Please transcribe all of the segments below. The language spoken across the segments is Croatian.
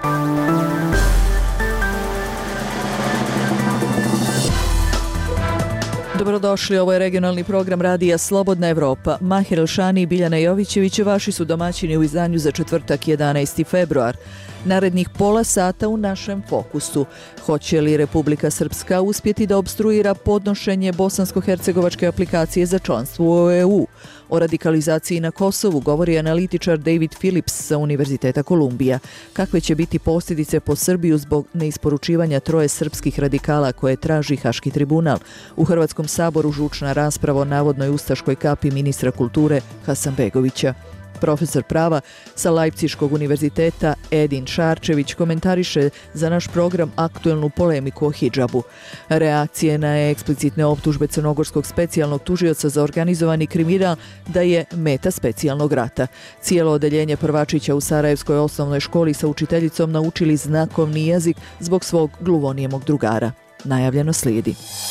Dobrodošli, ovo je regionalni program radija Slobodna Evropa. Mahir Elšani i Biljana Jovićević vaši su domaćini u izdanju za četvrtak 11. februar. Narednih pola sata u našem fokusu. Hoće li Republika Srpska uspjeti da obstruira podnošenje bosansko-hercegovačke aplikacije za članstvo u EU? O radikalizaciji na Kosovu govori analitičar David Phillips sa Univerziteta Kolumbija. Kakve će biti posljedice po Srbiju zbog neisporučivanja troje srpskih radikala koje traži Haški tribunal? U Hrvatskom saboru žučna rasprava o navodnoj ustaškoj kapi ministra kulture Hasanbegovića. Profesor prava sa Leipziškog univerziteta Edin Šarčević komentariše za naš program aktuelnu polemiku o hidžabu. Reakcije na eksplicitne optužbe crnogorskog specijalnog tužioca za organizovani kriminal da je meta specijalnog rata. Cijelo odeljenje prvačića u Sarajevskoj osnovnoj školi sa učiteljicom naučili znakovni jezik zbog svog gluvonijemog drugara. Najavljeno slijedi.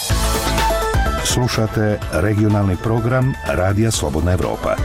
Slušate regionalni program Radija Slobodna Evropa.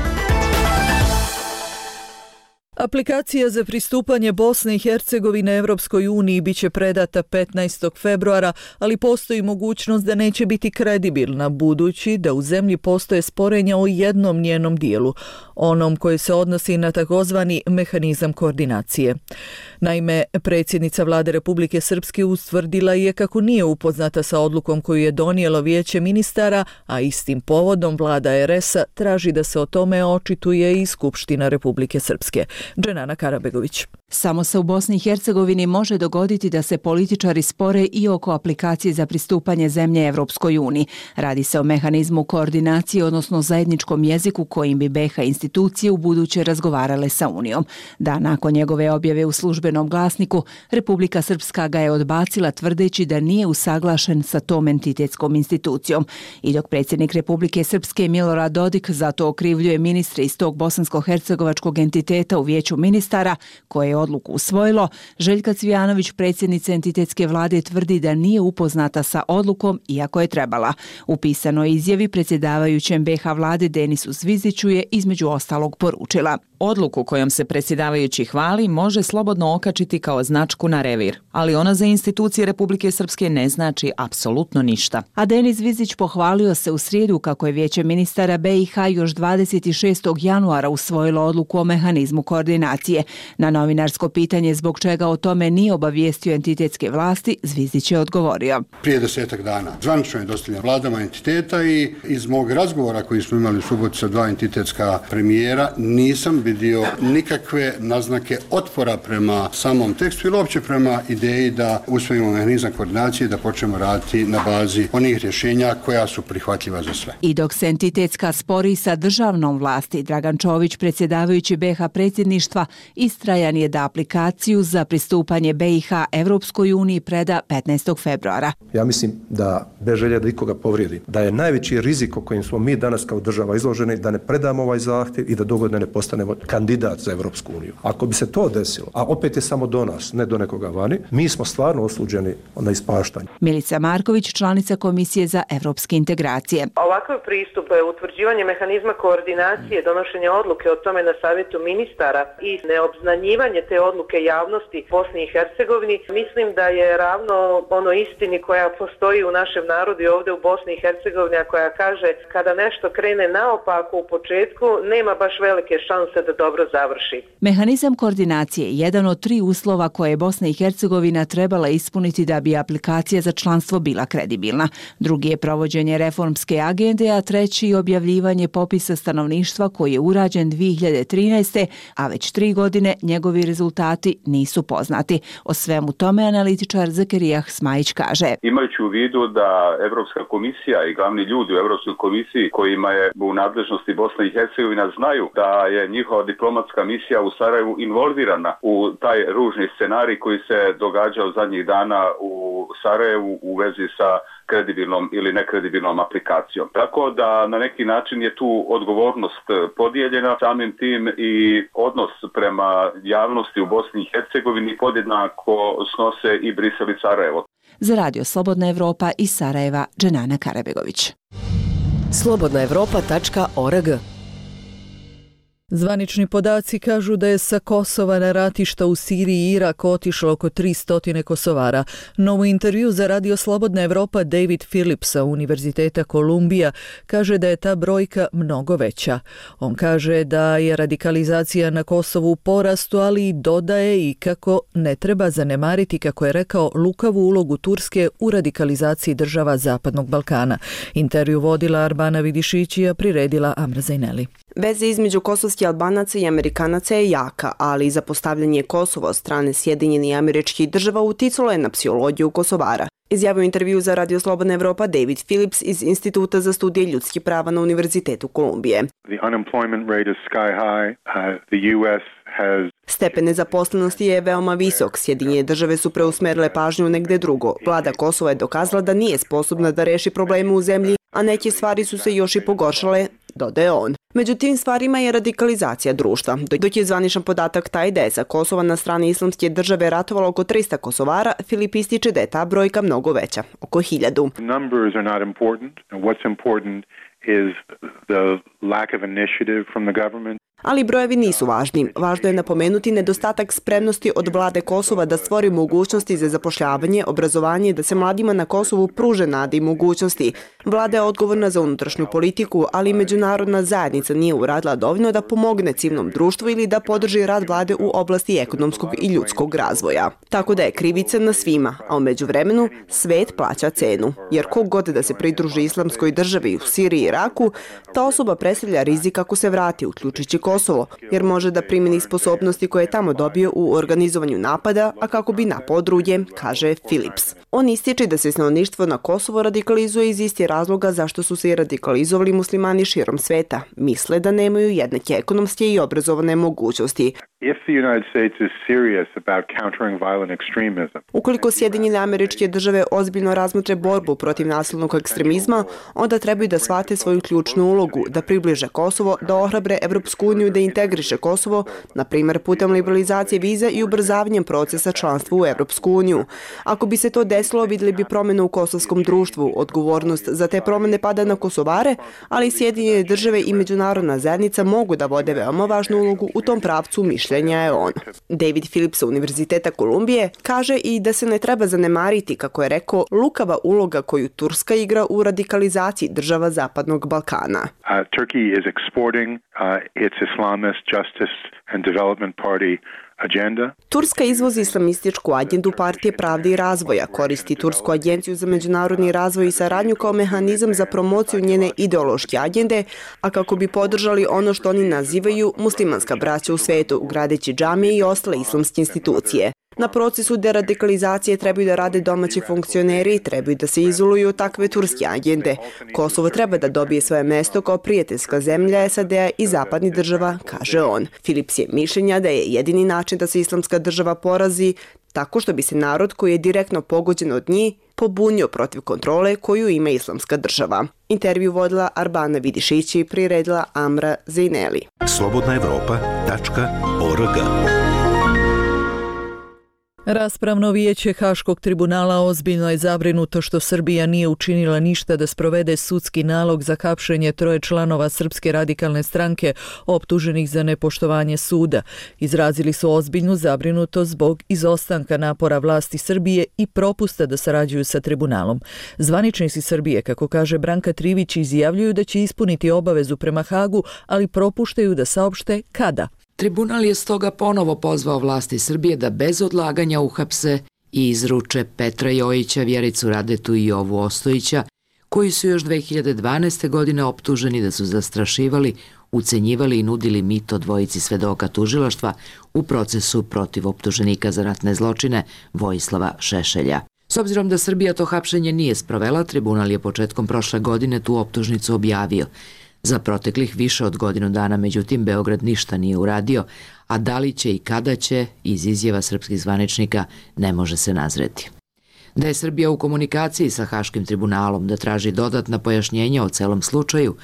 Aplikacija za pristupanje Bosne i Hercegovine Evropskoj uniji biće predata 15. februara, ali postoji mogućnost da neće biti kredibilna, budući da u zemlji postoje sporenja o jednom njenom dijelu, onom koji se odnosi na takozvani mehanizam koordinacije. Naime, predsjednica Vlade Republike Srpske ustvrdila je kako nije upoznata sa odlukom koju je donijelo Vijeće ministara, a istim povodom Vlada RS-a traži da se o tome očituje i Skupština Republike Srpske. Dženana Karabegović. Samo se u Bosni i Hercegovini može dogoditi da se političari spore i oko aplikacije za pristupanje zemlje Evropskoj uniji. Radi se o mehanizmu koordinacije, odnosno zajedničkom jeziku kojim bi BiH institucije u buduće razgovarale sa Unijom. Dan nakon njegove objave u službenom glasniku, Republika Srpska ga je odbacila tvrdeći da nije usaglašen sa tom entitetskom institucijom. I dok predsjednik Republike Srpske Milorad Dodik zato okrivljuje ministre iz tog bosansko-hercegovačkog entiteta u Vijeću ministara, koje je odluku usvojilo, Željka Cvijanović, predsjednica entitetske vlade, tvrdi da nije upoznata sa odlukom, iako je trebala. U pisanoj izjavi predsjedavajućem BiH vlade Denisu Zviziću je između ostalog poručila: odluku kojom se predsjedavajući hvali može slobodno okačiti kao značku na revir, ali ona za institucije Republike Srpske ne znači apsolutno ništa. A Denis Zvizić pohvalio se u srijedu kako je Vijeće ministara BiH još 26. januara usvojilo odluku o mehanizmu koordinacije. Na novinarsko pitanje zbog čega o tome nije obavijestio entitetske vlasti, Zvizić je odgovorio: prije 10 dana zvanično je dostavljen vladama entiteta i iz mog razgovora koji smo imali u subotu sa dva entitetska premijera nisam vidio nikakve naznake otpora prema samom tekstu ili uopće prema ideji da usvojimo mehanizam koordinacije, da počnemo raditi na bazi onih rješenja koja su prihvatljiva za sve. I dok se entitetska spori sa državnom vlasti, Dragan Čović, predsjedavajući BiH predsjedništva, istrajan je da aplikaciju za pristupanje BiH Evropskoj uniji preda 15. februara. Ja mislim da, bez želje da ikoga povrijedi, da je najveći rizik o kojim smo mi danas kao država izloženi da ne predamo ovaj zahtjev i da dogodine ne postanemo kandidat za Evropsku uniju. Ako bi se to desilo, a opet je samo do nas, ne do nekoga vani, mi smo stvarno osuđeni na ispaštanje. Milica Marković, članica Komisije za evropske integracije. Ovakav pristup, utvrđivanje mehanizma koordinacije, donošenje odluke o tome na savjetu ministara i neobznanjivanje te odluke javnosti Bosni i Hercegovini, mislim da je ravno ono istini koja postoji u našem narodu i ovdje u Bosni i Hercegovini, a koja kaže kada nešto krene naopako u početku, nema baš velike šanse da dobro završi. Mehanizam koordinacije je jedan od 3 uslova koje je Bosna i Hercegovina trebala ispuniti da bi aplikacija za članstvo bila kredibilna. Drugi je provođenje reformske agende, a treći je objavljivanje popisa stanovništva koji je urađen 2013. a već 3 godine njegovi rezultati nisu poznati. O svemu tome analitičar Zakerijah Smajić kaže: imajući u vidu da Evropska komisija i glavni ljudi u Evropskoj komisiji kojima je u nadležnosti Bosna i Hercegovina znaju da je njihova diplomatska misija u Sarajevu involvirana u taj ružni scenarij koji se događao zadnjih dana u Sarajevu u vezi sa kredibilnom ili nekredibilnom aplikacijom. Tako da na neki način je tu odgovornost podijeljena, samim tim i odnos prema javnosti u Bosni i Hercegovini podjednako snose i Brisel i Sarajevo. Za Radio Slobodna Evropa iz Sarajeva, Dženana Karabegović. slobodnaevropa.org Zvanični podaci kažu da je sa Kosova na ratišta u Siriji i Iraku otišlo oko 300 Kosovara, no u intervju za Radio Slobodna Evropa David Phillips sa Univerziteta Kolumbija kaže da je ta brojka mnogo veća. On kaže da je radikalizacija na Kosovu u porastu, ali i dodaje i kako ne treba zanemariti, kako je rekao, lukavu ulogu Turske u radikalizaciji država Zapadnog Balkana. Intervju vodila Arbana Vidišićija, priredila Amra Zajneli. Veza između kosovskih Albanaca i Amerikanaca je jaka, ali i zapostavljanje Kosova od strane Sjedinjenih Američkih Država uticalo je na psihologiju Kosovara. Izjavio intervju za Radio Slobodna Evropa David Phillips iz Instituta za studije ljudskih prava na Univerzitetu Kolumbije. Stepen nezaposlenosti je veoma visok. Sjedinjene Države su preusmerile pažnju negde drugo. Vlada Kosova je dokazala da nije sposobna da reši probleme u zemlji, a neke stvari su se još i pogoršale, dodaje on. Među tim stvarima je radikalizacija društva. Dok je zvaničan podatak taj da je sa Kosova na strani Islamske države ratovalo oko 300 Kosovara, Filip ističe da je ta brojka mnogo veća, oko 1000. Numbers are not important. What's important is the lack of initiative from the government. Ali brojevi nisu važni. Važno je napomenuti nedostatak spremnosti od vlade Kosova da stvori mogućnosti za zapošljavanje, obrazovanje i da se mladima na Kosovu pruže nade i mogućnosti. Vlada je odgovorna za unutrašnju politiku, ali i međunarodna zajednica nije uradila dovoljno da pomogne civilnom društvu ili da podrži rad vlade u oblasti ekonomskog i ljudskog razvoja. Tako da je krivica na svima, a u međuvremenu svet plaća cenu. Jer kog god da se pridruži Islamskoj državi u Siriji i Iraku, ta osoba predstavlja rizik ako se vrati, uključujući Kosovo, jer može da primeni sposobnosti koje je tamo dobio u organizovanju napada, a kako bi napao druge, kaže Phillips. On ističe da se stanovništvo na Kosovo radikalizuje iz istih razloga zašto su se i radikalizovali muslimani širom sveta. Misle da nemaju jednake ekonomske i obrazovane mogućnosti. Ukoliko Sjedinjene Američke Države ozbiljno razmotre borbu protiv nasilnog ekstremizma, onda trebaju da shvate svoju ključnu ulogu, da približe Kosovo, da ohrabre Evropsku uniju da integriše Kosovo, na primjer putem liberalizacije viza i ubrzavanjem procesa članstva u Evropsku uniju. Ako bi se to desilo, vidjeli bi promjene u kosovskom društvu. Odgovornost za te promjene pada na Kosovare, ali Sjedinjene Države i međunarodna zajednica mogu da vode veoma važnu ulogu u tom pravcu, mišljenja je on. David Phillips sa Univerziteta Kolumbije kaže i da se ne treba zanemariti, kako je rekao, lukava uloga koju Turska igra u radikalizaciji država Zapadnog Balkana. Turkey is exporting its Islamist Justice and Development Party agenda. Turska izvozi islamističku agendu Partije pravde i razvoja, koristi Tursku agenciju za međunarodni razvoj i saradnju kao mehanizam za promociju njene ideološke agende, a kako bi podržali ono što oni nazivaju muslimanska braća u svetu, gradeći džamije i ostale islamske institucije. Na procesu deradikalizacije trebaju da rade domaći funkcioneri, trebaju da se izoluju od takve turske agende. Kosovo treba da dobije svoje mesto kao prijateljska zemlja SAD-a i zapadnih država, kaže on. Phillips je mišljenja da je jedini način da se islamska država porazi tako što bi se narod koji je direktno pogođen od njih pobunio protiv kontrole koju ima islamska država. Intervju vodila Arbana Vidišić i priredila Amra Zajneli. slobodnaevropa.org. Raspravno vijeće Haškog tribunala ozbiljno je zabrinuto što Srbija nije učinila ništa da sprovede sudski nalog za hapšenje 3 članova Srpske radikalne stranke optuženih za nepoštovanje suda. Izrazili su ozbiljnu zabrinutost zbog izostanka napora vlasti Srbije i propusta da sarađuju sa tribunalom. Zvaničnici Srbije, kako kaže Branka Trivić, izjavljuju da će ispuniti obavezu prema Hagu, ali propuštaju da saopšte kada. Tribunal je stoga ponovo pozvao vlasti Srbije da bez odlaganja uhapse i izruče Petra Jojića, Vjericu Radetu i Jovu Ostojića, koji su još 2012. godine optuženi da su zastrašivali, ucenjivali i nudili mito dvojici svedoka tužilaštva u procesu protiv optuženika za ratne zločine Vojislava Šešelja. S obzirom da Srbija to hapšenje nije sprovela, tribunal je početkom prošle godine tu optužnicu objavio. Za proteklih više od godinu dana, međutim, Beograd ništa nije uradio, a da li će i kada će, iz izjava srpskih zvaničnika, ne može se nazreti. Da je Srbija u komunikaciji sa Haškim tribunalom, da traži dodatna pojašnjenja o celom slučaju,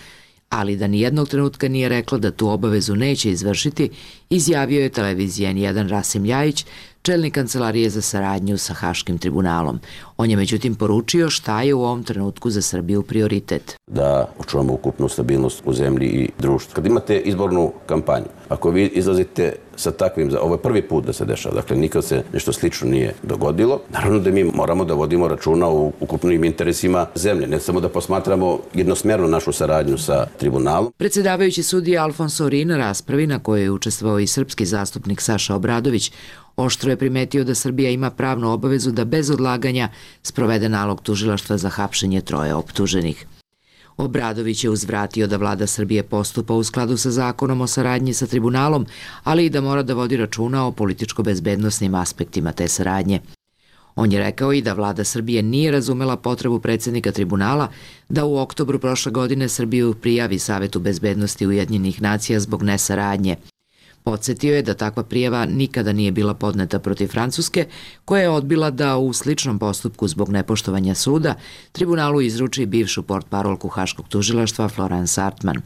ali da nijednog trenutka nije rekla da tu obavezu neće izvršiti, izjavio je televiziji N1 Rasim Ljajić, čelnik Kancelarije za saradnju sa Haškim tribunalom. On je međutim poručio šta je u ovom trenutku za Srbiju prioritet. Da očuvamo ukupnu stabilnost u zemlji i društvu. Kad imate izbornu kampanju, ako vi izlazite sa takvim, ovo je prvi put da se dešava, dakle nikad se nešto slično nije dogodilo, naravno da mi moramo da vodimo računa o ukupnim interesima zemlje, ne samo da posmatramo jednosmerno našu saradnju sa tribunalom. Predsjedavajući sudija Alfonso Ori na raspravi na kojoj je učestvovao i srpski zastupnik Saša Obradović, oštro je primetio da Srbija ima pravnu obavezu da bez odlaganja sprovede nalog tužilaštva za hapšenje 3 optuženih. Obradović je uzvratio da vlada Srbije postupa u skladu sa zakonom o saradnji sa tribunalom, ali i da mora da vodi računa o političko-bezbednosnim aspektima te saradnje. On je rekao i da vlada Srbije nije razumela potrebu predsjednika tribunala da u oktobru prošle godine Srbiju prijavi Savetu bezbednosti Ujedinjenih nacija zbog nesaradnje. Podsjetio je da takva prijava nikada nije bila podneta protiv Francuske, koja je odbila da u sličnom postupku zbog nepoštovanja suda tribunalu izruči bivšu portparolku Haškog tužilaštva Florence Artman.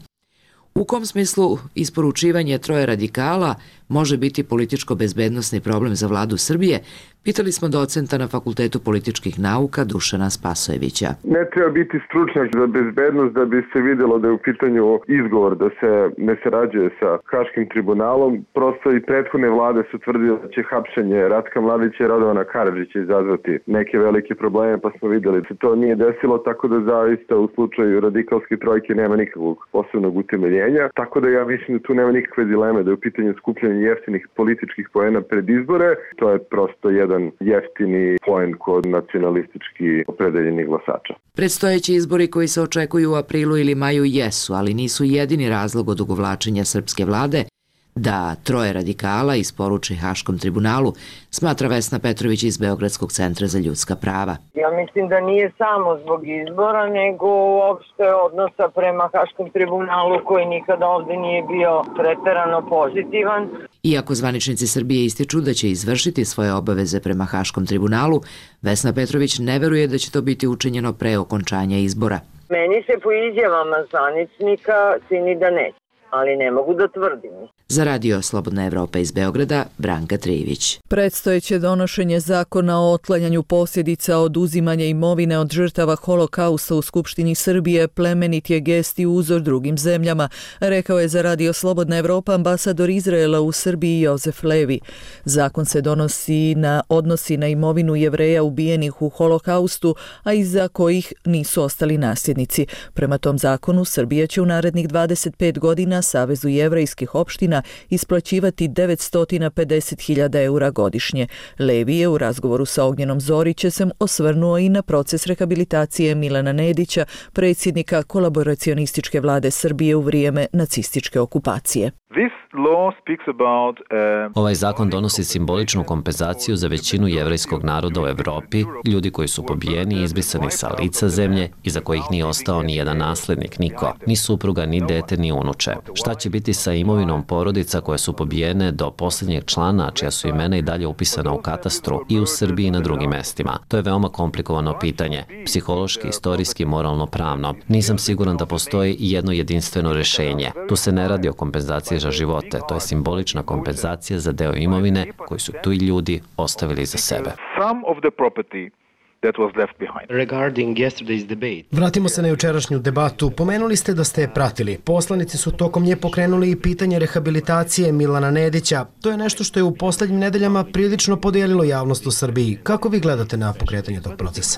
U kom smislu isporučivanje 3 radikala može biti političko-bezbednosni problem za vladu Srbije, pitali smo docenta na Fakultetu političkih nauka Dušana Spasojevića. Ne treba biti stručnjak za bezbednost da bi se vidjelo da je u pitanju izgovor da se ne sarađuje sa Haškim tribunalom. Prosto i prethodne vlade su tvrdile da će hapšenje Ratka Mladića i Radovana Karadžića izazvati neke velike probleme, pa smo vidjeli da se to nije desilo, tako da zaista u slučaju radikalske trojke nema nikakvog posebnog utemeljenja. Tako da ja mislim da tu nema nikakve dileme da je u pitanju skupljanje jeftinih političkih poena pred izbore. To je prosto jedan jeftini poen kod nacionalistički opredeljenih glasača. Predstojeći izbori koji se očekuju u aprilu ili maju jesu, ali nisu jedini razlog odugovlačenja srpske vlade da 3 radikala isporuči Haškom tribunalu, smatra Vesna Petrović iz Beogradskog centra za ljudska prava. Ja mislim da nije samo zbog izbora, nego uopšte odnosa prema Haškom tribunalu koji nikada ovde nije bio preterano pozitivan. Iako zvaničnici Srbije ističu da će izvršiti svoje obaveze prema Haškom tribunalu, Vesna Petrović ne veruje da će to biti učinjeno pre okončanja izbora. Meni se po izjavama zvaničnika čini da neće, ali ne mogu da tvrdim. Za Radio Slobodna Evropa iz Beograda, Branka Trijević. Predstojeće donošenje zakona o otklanjanju posljedica oduzimanja imovine od žrtava holokausta u Skupštini Srbije plemenit je gest i uzor drugim zemljama, rekao je za Radio Slobodna Evropa ambasador Izraela u Srbiji Jozef Levi. Zakon se odnosi na imovinu Jevreja ubijenih u holokaustu, a iza kojih nisu ostali nasljednici. Prema tom zakonu Srbija će u narednih 25 godina Savezu jevrejskih opština isplaćivati 950.000 eura godišnje. Levi je u razgovoru sa Ognjenom Zorićem osvrnuo i na proces rehabilitacije Milana Nedića, predsjednika kolaboracionističke vlade Srbije u vrijeme nacističke okupacije. Ovaj zakon donosi simboličnu kompenzaciju za većinu jevrejskog naroda u Evropi, ljudi koji su pobijeni i izbrisani sa lica zemlje i za kojih nije ostao ni jedan naslednik, niko, ni supruga, ni dete, ni unuče. Šta će biti sa imovinom porodica koje su pobijene do posljednjeg člana, čija su imena i dalje upisana u katastru i u Srbiji i na drugim mestima? To je veoma komplikovano pitanje, psihološki, istorijski, moralno, pravno. Nisam siguran da postoji jedno jedinstveno rješenje. Tu se ne radi o kompenzaciji za živote, to je simbolična kompenzacija za deo imovine koji su tu i ljudi ostavili za sebe. Vratimo se na jučerašnju debatu. Pomenuli ste da ste je pratili. Poslanici su tokom nje pokrenuli i pitanje rehabilitacije Milana Nedića. To je nešto što je u posljednjim nedeljama prilično podijelilo javnost u Srbiji. Kako vi gledate na pokretanje tog procesa?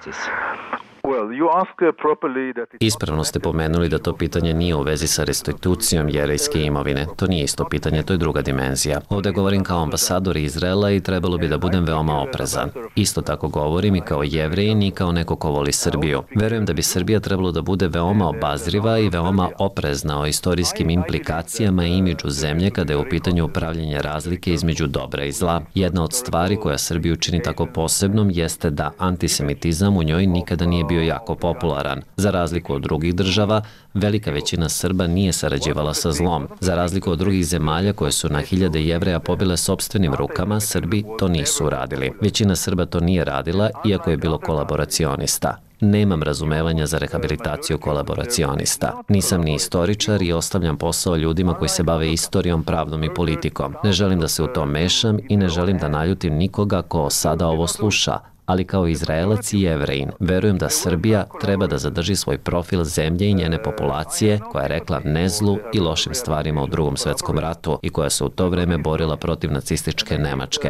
Ispravno ste pomenuli da to pitanje nije u vezi sa restitucijom jevrejske imovine. To nije isto pitanje, to je druga dimenzija. Ovdje govorim kao ambasador Izraela i trebalo bi da budem veoma oprezan. Isto tako govorim i kao Jevrijin i kao neko ko voli Srbiju. Verujem da bi Srbija trebalo da bude veoma obazriva i veoma oprezna o istorijskim implikacijama i imidžu zemlje kada je u pitanju upravljanje razlike između dobra i zla. Jedna od stvari koja Srbiju čini tako posebnom jeste da antisemitizam u njoj nikada nije bio jako popularan. Za razliku od drugih država, velika većina Srba nije sarađivala sa zlom. Za razliku od drugih zemalja koje su na hiljade Jevreja pobile sopstvenim rukama, Srbi to nisu uradili. Većina Srba to nije radila, iako je bilo kolaboracionista. Nemam razumevanja za rehabilitaciju kolaboracionista. Nisam ni istoričar i ostavljam posao ljudima koji se bave istorijom, pravdom i politikom. Ne želim da se u to mešam i ne želim da naljutim nikoga ko sada ovo sluša, ali kao Izraelac i Jevrejin, verujem da Srbija treba da zadrži svoj profil zemlje i njene populacije koja je rekla ne zlu i lošim stvarima u Drugom svetskom ratu i koja se u to vreme borila protiv nacističke Nemačke.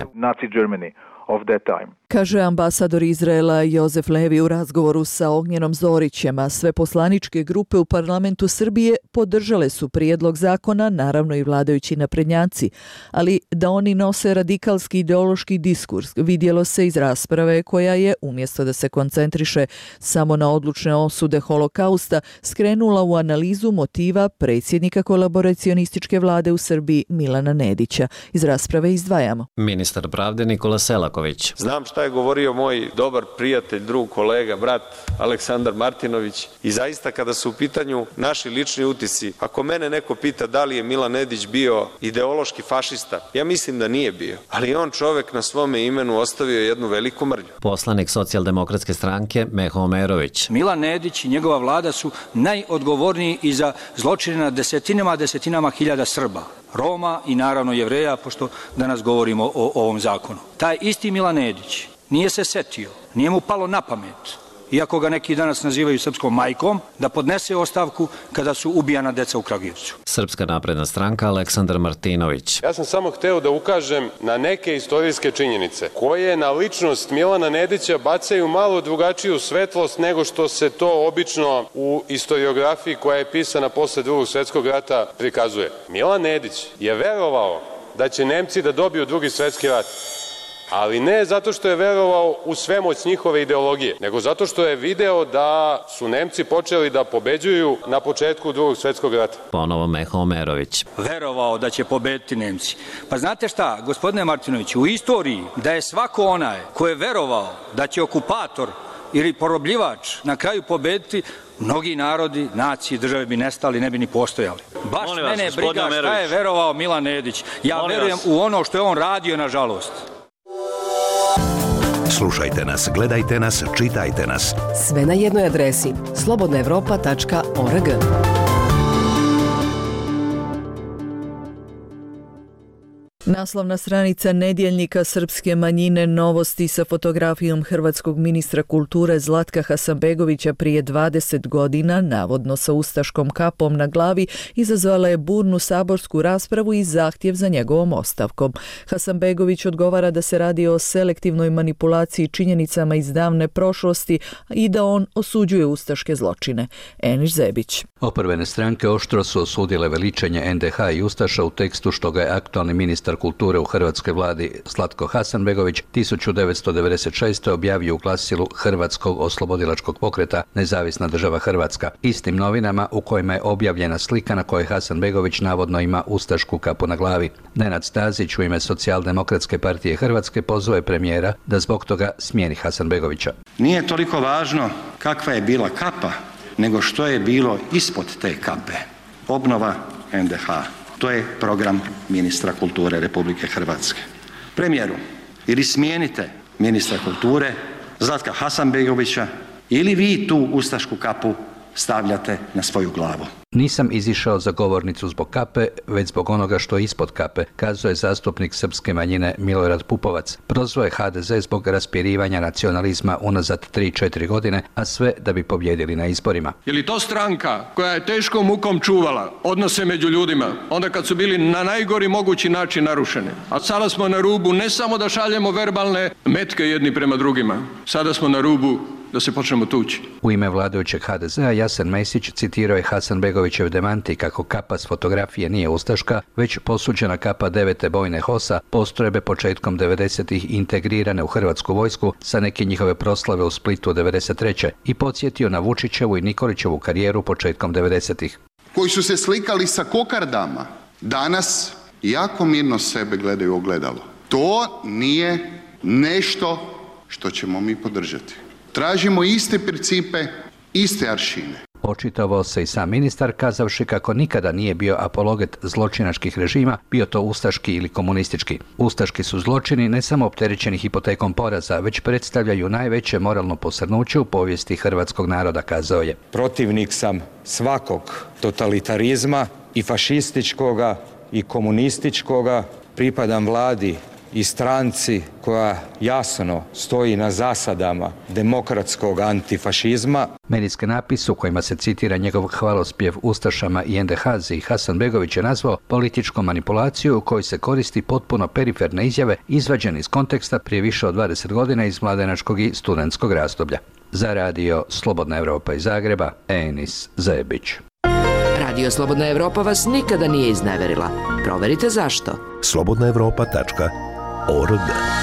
Kaže ambasador Izraela Jozef Levi u razgovoru sa Ognjenom Zorićem, a sve poslaničke grupe u parlamentu Srbije podržale su prijedlog zakona, naravno i vladajući naprednjaci, ali da oni nose radikalski ideološki diskurs vidjelo se iz rasprave koja je, umjesto da se koncentriše samo na odlučne osude holokausta, skrenula u analizu motiva predsjednika kolaboracionističke vlade u Srbiji Milana Nedića. Iz rasprave izdvajamo. Ministar pravde Nikola Selaković. Znam šta je govorio moj dobar prijatelj, drug, kolega, brat Aleksandar Martinović i zaista kada su u pitanju naši lični utisci, ako mene neko pita da li je Milan Nedić bio ideološki fašista, ja mislim da nije bio, ali on čovek na svome imenu ostavio jednu veliku mrlju. Poslanik Socijaldemokratske stranke Meho Omerović. Milan Nedić i njegova vlada su najodgovorniji i za zločine na desetinama hiljada Srba, Roma i naravno Jevreja, pošto danas govorimo o ovom zakonu. Taj isti Milan Nedić nije se setio, nije mu palo na pamet, iako ga neki danas nazivaju srpskom majkom, da podnese ostavku kada su ubijana deca u Kragujevcu. Srpska napredna stranka Aleksandar Martinović. Ja sam samo hteo da ukažem na neke istorijske činjenice koje na ličnost Milana Nedića bacaju malo drugačiju svetlost nego što se to obično u istoriografiji koja je pisana posle Drugog svjetskog rata prikazuje. Milan Nedić je verovao da će Nemci da dobiju Drugi svjetski rat, ali ne zato što je verovao u svemoć njihove ideologije, nego zato što je video da su Nemci počeli da pobeđuju na početku Drugog svjetskog rata. Ponovo Meho Omerović. Verovao da će pobediti Nemci. Pa znate šta, gospodine Martinoviću, u istoriji da je svako onaj ko je verovao da će okupator ili porobljivač na kraju pobediti, mnogi narodi, nacije, države bi nestali, ne bi ni postojali. Baš mene briga šta je verovao Milan Nedić. Ja verujem u ono što je on radio, nažalost. Slušajte nas, gledajte nas, čitajte nas. Sve na jednoj adresi slobodnaevropa.org. Naslovna stranica nedjeljnika srpske manjine Novosti sa fotografijom hrvatskog ministra kulture Zlatka Hasanbegovića prije 20 godina, navodno sa ustaškom kapom na glavi, izazvala je burnu saborsku raspravu i zahtjev za njegovom ostavkom. Hasanbegović odgovara da se radi o selektivnoj manipulaciji činjenicama iz davne prošlosti i da on osuđuje ustaške zločine. Eniš Zebić. Oporbene stranke oštro su osudile veličanje NDH i ustaša u tekstu što ga je aktualni ministar kulture u hrvatskoj vladi Zlatko Hasanbegović 1996. objavio u glasilu Hrvatskog oslobodilačkog pokreta Nezavisna država Hrvatska. Istim novinama u kojima je objavljena slika na kojoj Hasanbegović navodno ima ustašku kapu na glavi. Nenad Stazić u ime Socijaldemokratske partije Hrvatske pozvao je premijera da zbog toga smijeni Hasanbegovića. Nije toliko važno kakva je bila kapa, nego što je bilo ispod te kape. Obnova NDH. To je program ministra kulture Republike Hrvatske. Premijeru, ili smijenite ministra kulture Zlatka Hasanbegovića ili vi tu ustašku kapu stavljate na svoju glavu. Nisam izišao za govornicu zbog kape, već zbog onoga što je ispod kape, kazao je zastupnik srpske manjine Milorad Pupovac. Prozvao je HDZ zbog raspirivanja nacionalizma unazad 3-4 godine, a sve da bi pobjedili na izborima. Je li to stranka koja je teškom mukom čuvala odnose među ljudima, onda kad su bili na najgori mogući način narušeni? A sada smo na rubu ne samo da šaljemo verbalne metke jedni prema drugima, sada smo na rubu da se počnemo tući. U ime vladajućeg HDZ-a Jasen Mesić citirao je Hasanbegovićev demanti kako kapa s fotografije nije ustaška, već posuđena kapa 9. bojne HOS-a, postrojbe početkom 90-ih integrirane u hrvatsku vojsku sa neke njihove proslave u Splitu 93. i podsjetio na Vučićevu i Nikolićevu karijeru početkom 90-ih. Koji su se slikali sa kokardama, danas jako mirno sebe gledaju u ogledalo. To nije nešto što ćemo mi podržati. Tražimo iste principe, iste aršine. Očitovao se i sam ministar, kazavši kako nikada nije bio apologet zločinačkih režima, bio to ustaški ili komunistički. Ustaški su zločini ne samo opterećeni hipotekom poraza, već predstavljaju najveće moralno posrnuće u povijesti hrvatskog naroda, kazao je. Protivnik sam svakog totalitarizma, i fašističkoga i komunističkoga. Pripadam vladi i stranci koja jasno stoji na zasadama demokratskog antifašizma. Medijski napis u kojima se citira njegov hvalospjev ustašama i NDH-zi Hasanbegović je nazvao političkom manipulaciju u kojoj se koristi potpuno periferne izjave izvađene iz konteksta prije više od 20 godina iz mladenačkog i studentskog razdoblja. Za radio Slobodna Evropa iz Zagreba, Enis Zajebić. Radio Slobodna Evropa vas nikada nije izneverila. Proverite zašto. slobodnaevropa.org.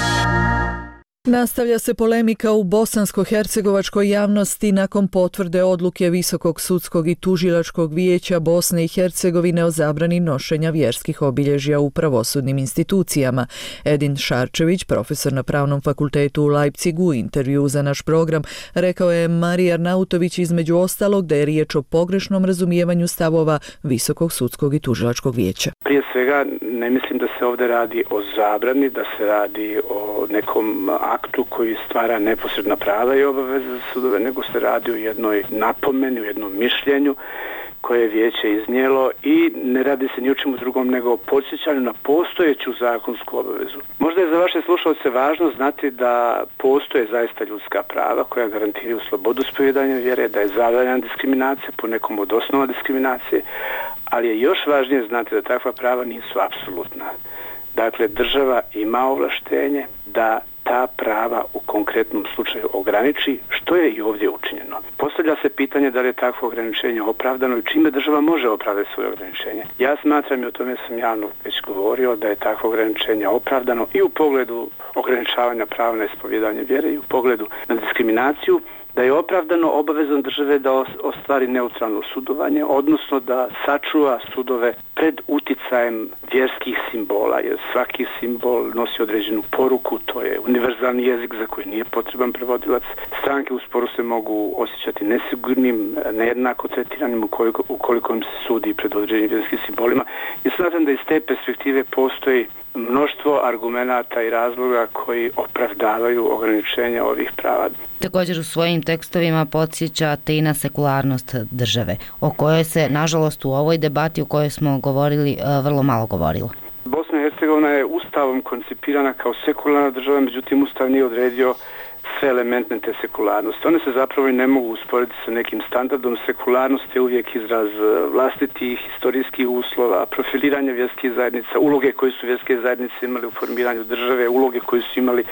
Nastavlja se polemika u bosansko-hercegovačkoj javnosti nakon potvrde odluke Visokog sudskog i tužilačkog vijeća Bosne i Hercegovine o zabrani nošenja vjerskih obilježja u pravosudnim institucijama. Edin Šarčević, profesor na Pravnom fakultetu u Leipzigu, u intervju za naš program, rekao je Marija Arnautović između ostalog da je riječ o pogrešnom razumijevanju stavova Visokog sudskog i tužilačkog vijeća. Prije svega ne mislim da se ovdje radi o zabrani, da se radi o nekom aktu koji stvara neposredna prava i obaveze za sudove, nego se radi o jednoj napomeni, o jednom mišljenju koje je vijeće iznijelo i ne radi se ni o čemu drugom nego o podsjećanju na postojeću zakonsku obavezu. Možda je za vaše slušalce važno znati da postoje zaista ljudska prava koja garantiraju slobodu ispovijedanja vjere, da je zabranjena diskriminacija po nekom od osnova diskriminacije, ali je još važnije znati da takva prava nisu apsolutna. Dakle, država ima ovlaštenje da ta prava u konkretnom slučaju ograniči, što je i ovdje učinjeno. Postavlja se pitanje da li je takvo ograničenje opravdano i čime država može opravdati svoje ograničenje. Ja smatram, i o tome sam javno već govorio, da je takvo ograničenje opravdano i u pogledu ograničavanja prava na ispovijedanje vjere i u pogledu na diskriminaciju, da je opravdano obavezan države da ostvari neutralno sudovanje, odnosno da sačuva sudove pred uticajem vjerskih simbola, jer svaki simbol nosi određenu poruku, to je univerzalni jezik za koji nije potreban prevodilac. Stranke u sporu se mogu osjećati nesigurnim, nejednako tretiranim ukoliko im se sudi pred određenim vjerskim simbolima. I smatram da iz te perspektive postoji mnoštvo argumenata i razloga koji opravdavaju ograničenje ovih prava. Također u svojim tekstovima podsjećate i na sekularnost države, o kojoj se, nažalost, u ovoj debati u kojoj smo govorili, vrlo malo govorilo. Bosna i Hercegovina je ustavom koncipirana kao sekularna država, međutim ustav nije odredio sve elemente te sekularnosti. One se zapravo i ne mogu usporediti sa nekim standardom. Sekularnost je uvijek izraz vlastitih historijskih uslova, profiliranja vjerskih zajednica, uloge koje su vjerske zajednice imali u formiranju države, uloge koje su imali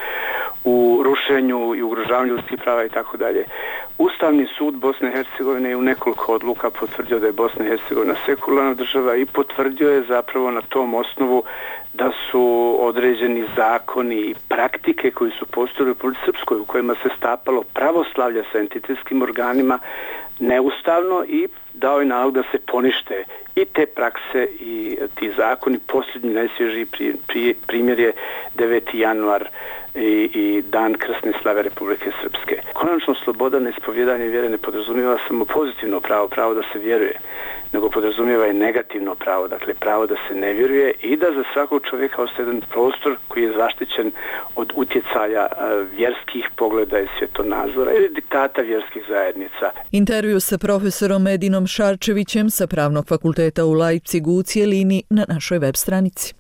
u rušenju i ugrožavanju ljudskih prava i tako dalje. Ustavni sud Bosne i Hercegovine je u nekoliko odluka potvrdio da je Bosna i Hercegovina sekularna država i potvrdio je zapravo na tom osnovu da su određeni zakoni i praktike koji su postojali u Republici Srpskoj u kojima se stapalo pravoslavlje sa entitetskim organima neustavno i dao je nalog da se ponište i te prakse i ti zakoni. Posljednji najsvježiji primjer je 9. januar i dan krsne slave Republike Srpske. Konačno, sloboda na ispovijedanje vjere ne podrazumijeva samo pozitivno pravo da se vjeruje, nego podrazumijeva i negativno pravo, dakle pravo da se ne vjeruje i da za svakog čovjeka ostaje jedan prostor koji je zaštićen od utjecaja vjerskih pogleda i svjetonazora ili diktata vjerskih zajednica. Intervju sa profesorom Edinom Šarčevićem sa Pravnog fakulteta u Leipzigu u cijelini na našoj web stranici.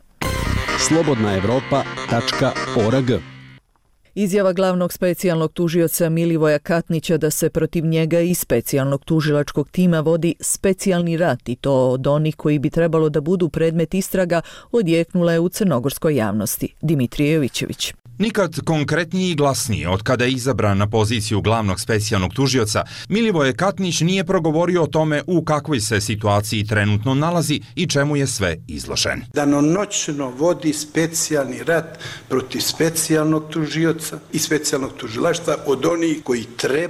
slobodnaevropa.org. Izjava glavnog specijalnog tužioca Milivoja Katnića da se protiv njega i specijalnog tužilačkog tima vodi specijalni rat i to od onih koji bi trebalo da budu predmet istraga odjeknula je u crnogorskoj javnosti. Dimitrije Jovićević. Nikad konkretniji i glasniji od kada je izabran na poziciju glavnog specijalnog tužioca, Milivoje Katnić nije progovorio o tome u kakvoj se situaciji trenutno nalazi i čemu je sve izložen. Danonoćno vodi specijalni rat protiv specijalnog tužioca i specijalnog tužilaštva od onih koji treba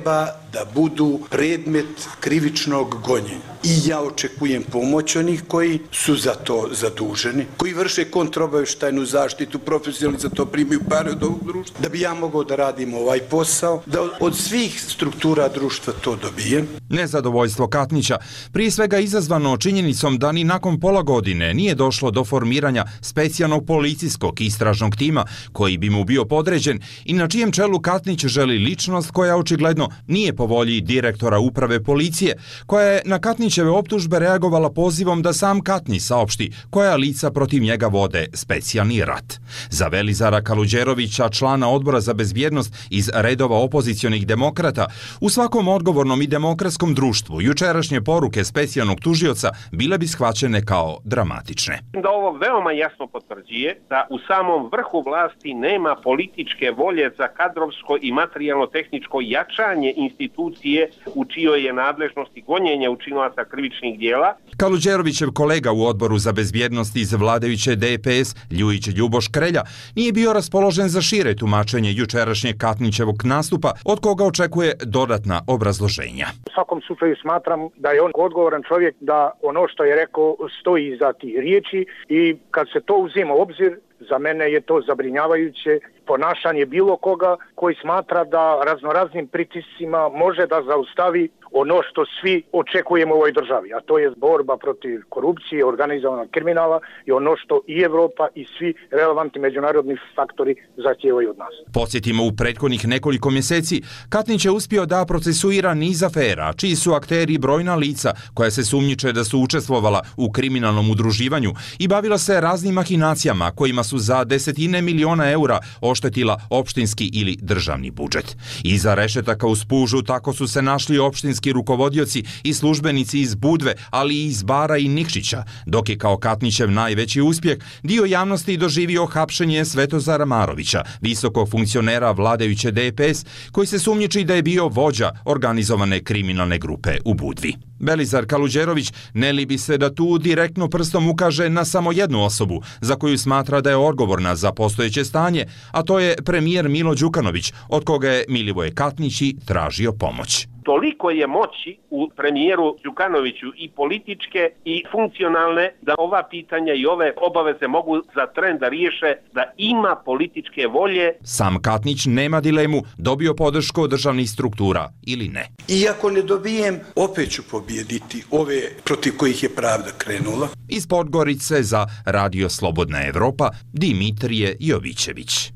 da budu predmet krivičnog gonjenja. I ja očekujem pomoć onih koji su za to zaduženi, koji vrše kontraobavještajnu zaštitu, profesionalni za to primaju pare od ovog društva, da bi ja mogao da radim ovaj posao, da od svih struktura društva to dobijem. Nezadovoljstvo Katnića, prije svega izazvano činjenicom da ni nakon pola godine nije došlo do formiranja specijalnog policijskog istražnog tima koji bi mu bio podređen i na čijem čelu Katnić želi ličnost koja očigledno nije po volji direktora uprave policije, koja je na Katnićeve optužbe reagovala pozivom da sam Katnić saopšti koja lica protiv njega vode specijalni rat. Za Velizara Kaluđerovića, člana odbora za bezbjednost iz redova opozicionih demokrata, u svakom odgovornom i demokratskom društvu jučerašnje poruke specijalnog tužioca bile bi shvaćene kao dramatične. Da ovo veoma jasno potvrđuje da u samom vrhu vlasti nema političke volje za kadrovsko i materijalno-tehničko jačanje institucije u čijoj je nadležnosti gonjenje učinilaca krivičnih dijela. Kaluđerovićev kolega u odboru za bezbjednost iz vladajuće DPS, Ljujić Ljuboš Krelja, nije bio raspoložen za šire tumačenje jučerašnjeg Katnićevog nastupa, od koga očekuje dodatna obrazloženja. U svakom slučaju smatram da je on odgovoran čovjek, da ono što je rekao stoji iza tih riječi i kad se to uzima u obzir, za mene je to zabrinjavajuće ponašanje bilo koga koji smatra da raznoraznim pritiscima može da zaustavi ono što svi očekujemo u ovoj državi, a to je borba protiv korupcije, organizovanog kriminala i ono što i Evropa i svi relevantni međunarodni faktori zahtijevaju od nas. Podsjetimo, u prethodnih nekoliko mjeseci Katnić je uspio da procesuira niz afera, čiji su akteri brojna lica koja se sumnjiče da su učestvovala u kriminalnom udruživanju i bavila se raznim mahinacijama kojima su za desetine miliona eura oštetila opštinski ili državni budžet. Iza rešetaka uz pužu tako su se našli opštinski rukovodioci i službenici iz Budve, ali i iz Bara i Nikšića, dok je kao Katnićev najveći uspjeh dio javnosti doživio hapšenje Svetozara Marovića, visokog funkcionera vladajuće DPS, koji se sumnjiči da je bio vođa organizovane kriminalne grupe u Budvi. Velizar Kaluđerović ne libi se da tu direktno prstom ukaže na samo jednu osobu za koju smatra da je odgovorna za postojeće stanje, a to je premijer Milo Đukanović, od koga je Milivoje Katnić i tražio pomoć. Toliko je moći u premijeru Đukanoviću i političke i funkcionalne da ova pitanja i ove obaveze mogu za tren da riješe, da ima političke volje. Sam Katnić nema dilemu, dobio podršku od državnih struktura ili ne. Iako ne dobijem, opet ću pobijediti ove protiv kojih je pravda krenula. Iz Podgorice za Radio Slobodna Evropa, Dimitrije Jovićević.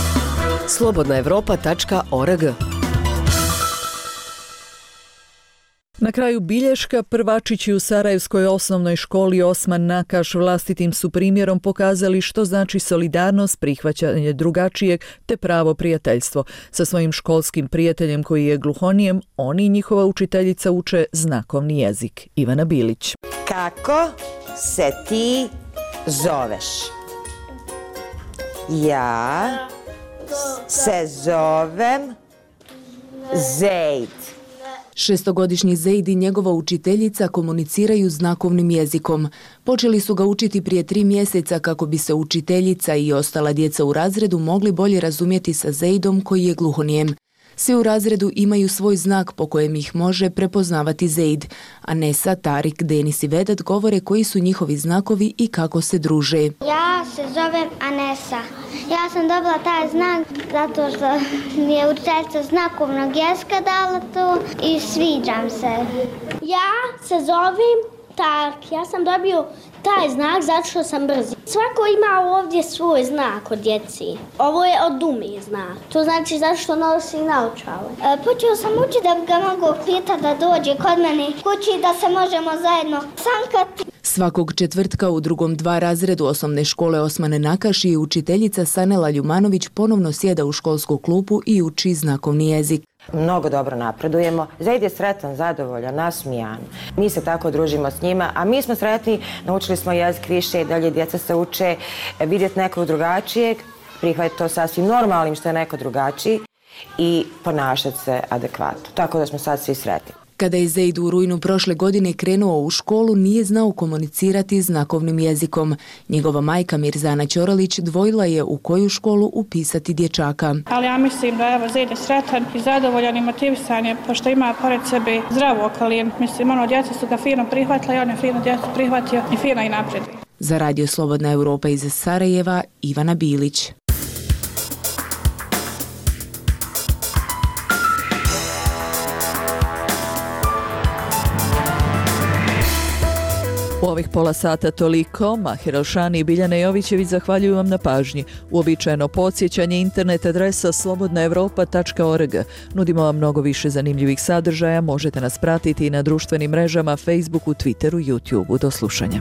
slobodnaevropa.org. Na kraju bilješka, prvačići u Sarajevskoj osnovnoj školi Osman Nakaš vlastitim su primjerom pokazali što znači solidarnost, prihvaćanje drugačijeg te pravo prijateljstvo. Sa svojim školskim prijateljem koji je gluhonijem, oni i njihova učiteljica uče znakovni jezik. Ivana Bilić. Kako se ti zoveš? Ja se zovem Zejd. Šestogodišnji Zejd i njegova učiteljica komuniciraju znakovnim jezikom. Počeli su ga učiti prije 3 mjeseca kako bi se učiteljica i ostala djeca u razredu mogli bolje razumjeti sa Zejdom koji je gluhonijem. Svi u razredu imaju svoj znak po kojem ih može prepoznavati Zejd. Anesa, Tarik, Denis i Vedat govore koji su njihovi znakovi i kako se druže. Ja se zovem Anesa. Ja sam dobila taj znak zato što mi je učiteljica znakovnog jezika dala to i sviđam se. Ja se zovem Tarik. Ja sam dobio taj znak zato što sam brzi. Svako ima ovdje svoj znak od djeci. Ovo je od Dumi znak. To znači zato što nosi naočale. Počeo sam učiti da bi ga mogu pitati da dođe kod mene kući da se možemo zajedno sankati. Svakog četvrtka u drugom 2 razredu osnovne škole Osmane Nakaš i učiteljica Sanela Ljumanović ponovno sjeda u školsku klupu i uči znakovni jezik. Mnogo dobro napredujemo. Zejd je sretan, zadovoljan, nasmijan. Mi se tako družimo s njima, a mi smo sretni, naučili smo jezik više i dalje djeca se uče vidjeti nekog drugačijeg, prihvatiti to sasvim normalnim što je neko drugačiji i ponašati se adekvatno. Tako da smo sad svi sretni. Kada je Zeid u rujnu prošle godine krenuo u školu, nije znao komunicirati znakovnim jezikom. Njegova majka Mirzana Ćoralić dvojila je u koju školu upisati dječaka. Ali ja mislim da evo Zeid je sretan i zadovoljan i motivisan je, pošto ima pored sebe zdravu okolinu. Mislim, djeca su ga fino prihvatila i on je fino djecu prihvatio i fino i napreduje. Za Radio Slobodna Europa iz Sarajeva, Ivana Bilić. U ovih pola sata toliko. Mahir Elšani i Biljana Jovićević zahvaljuju vam na pažnji. Uobičajeno podsjećanje internet adresa slobodnaevropa.org. Nudimo vam mnogo više zanimljivih sadržaja. Možete nas pratiti i na društvenim mrežama Facebooku, Twitteru, YouTubeu. Do slušanja.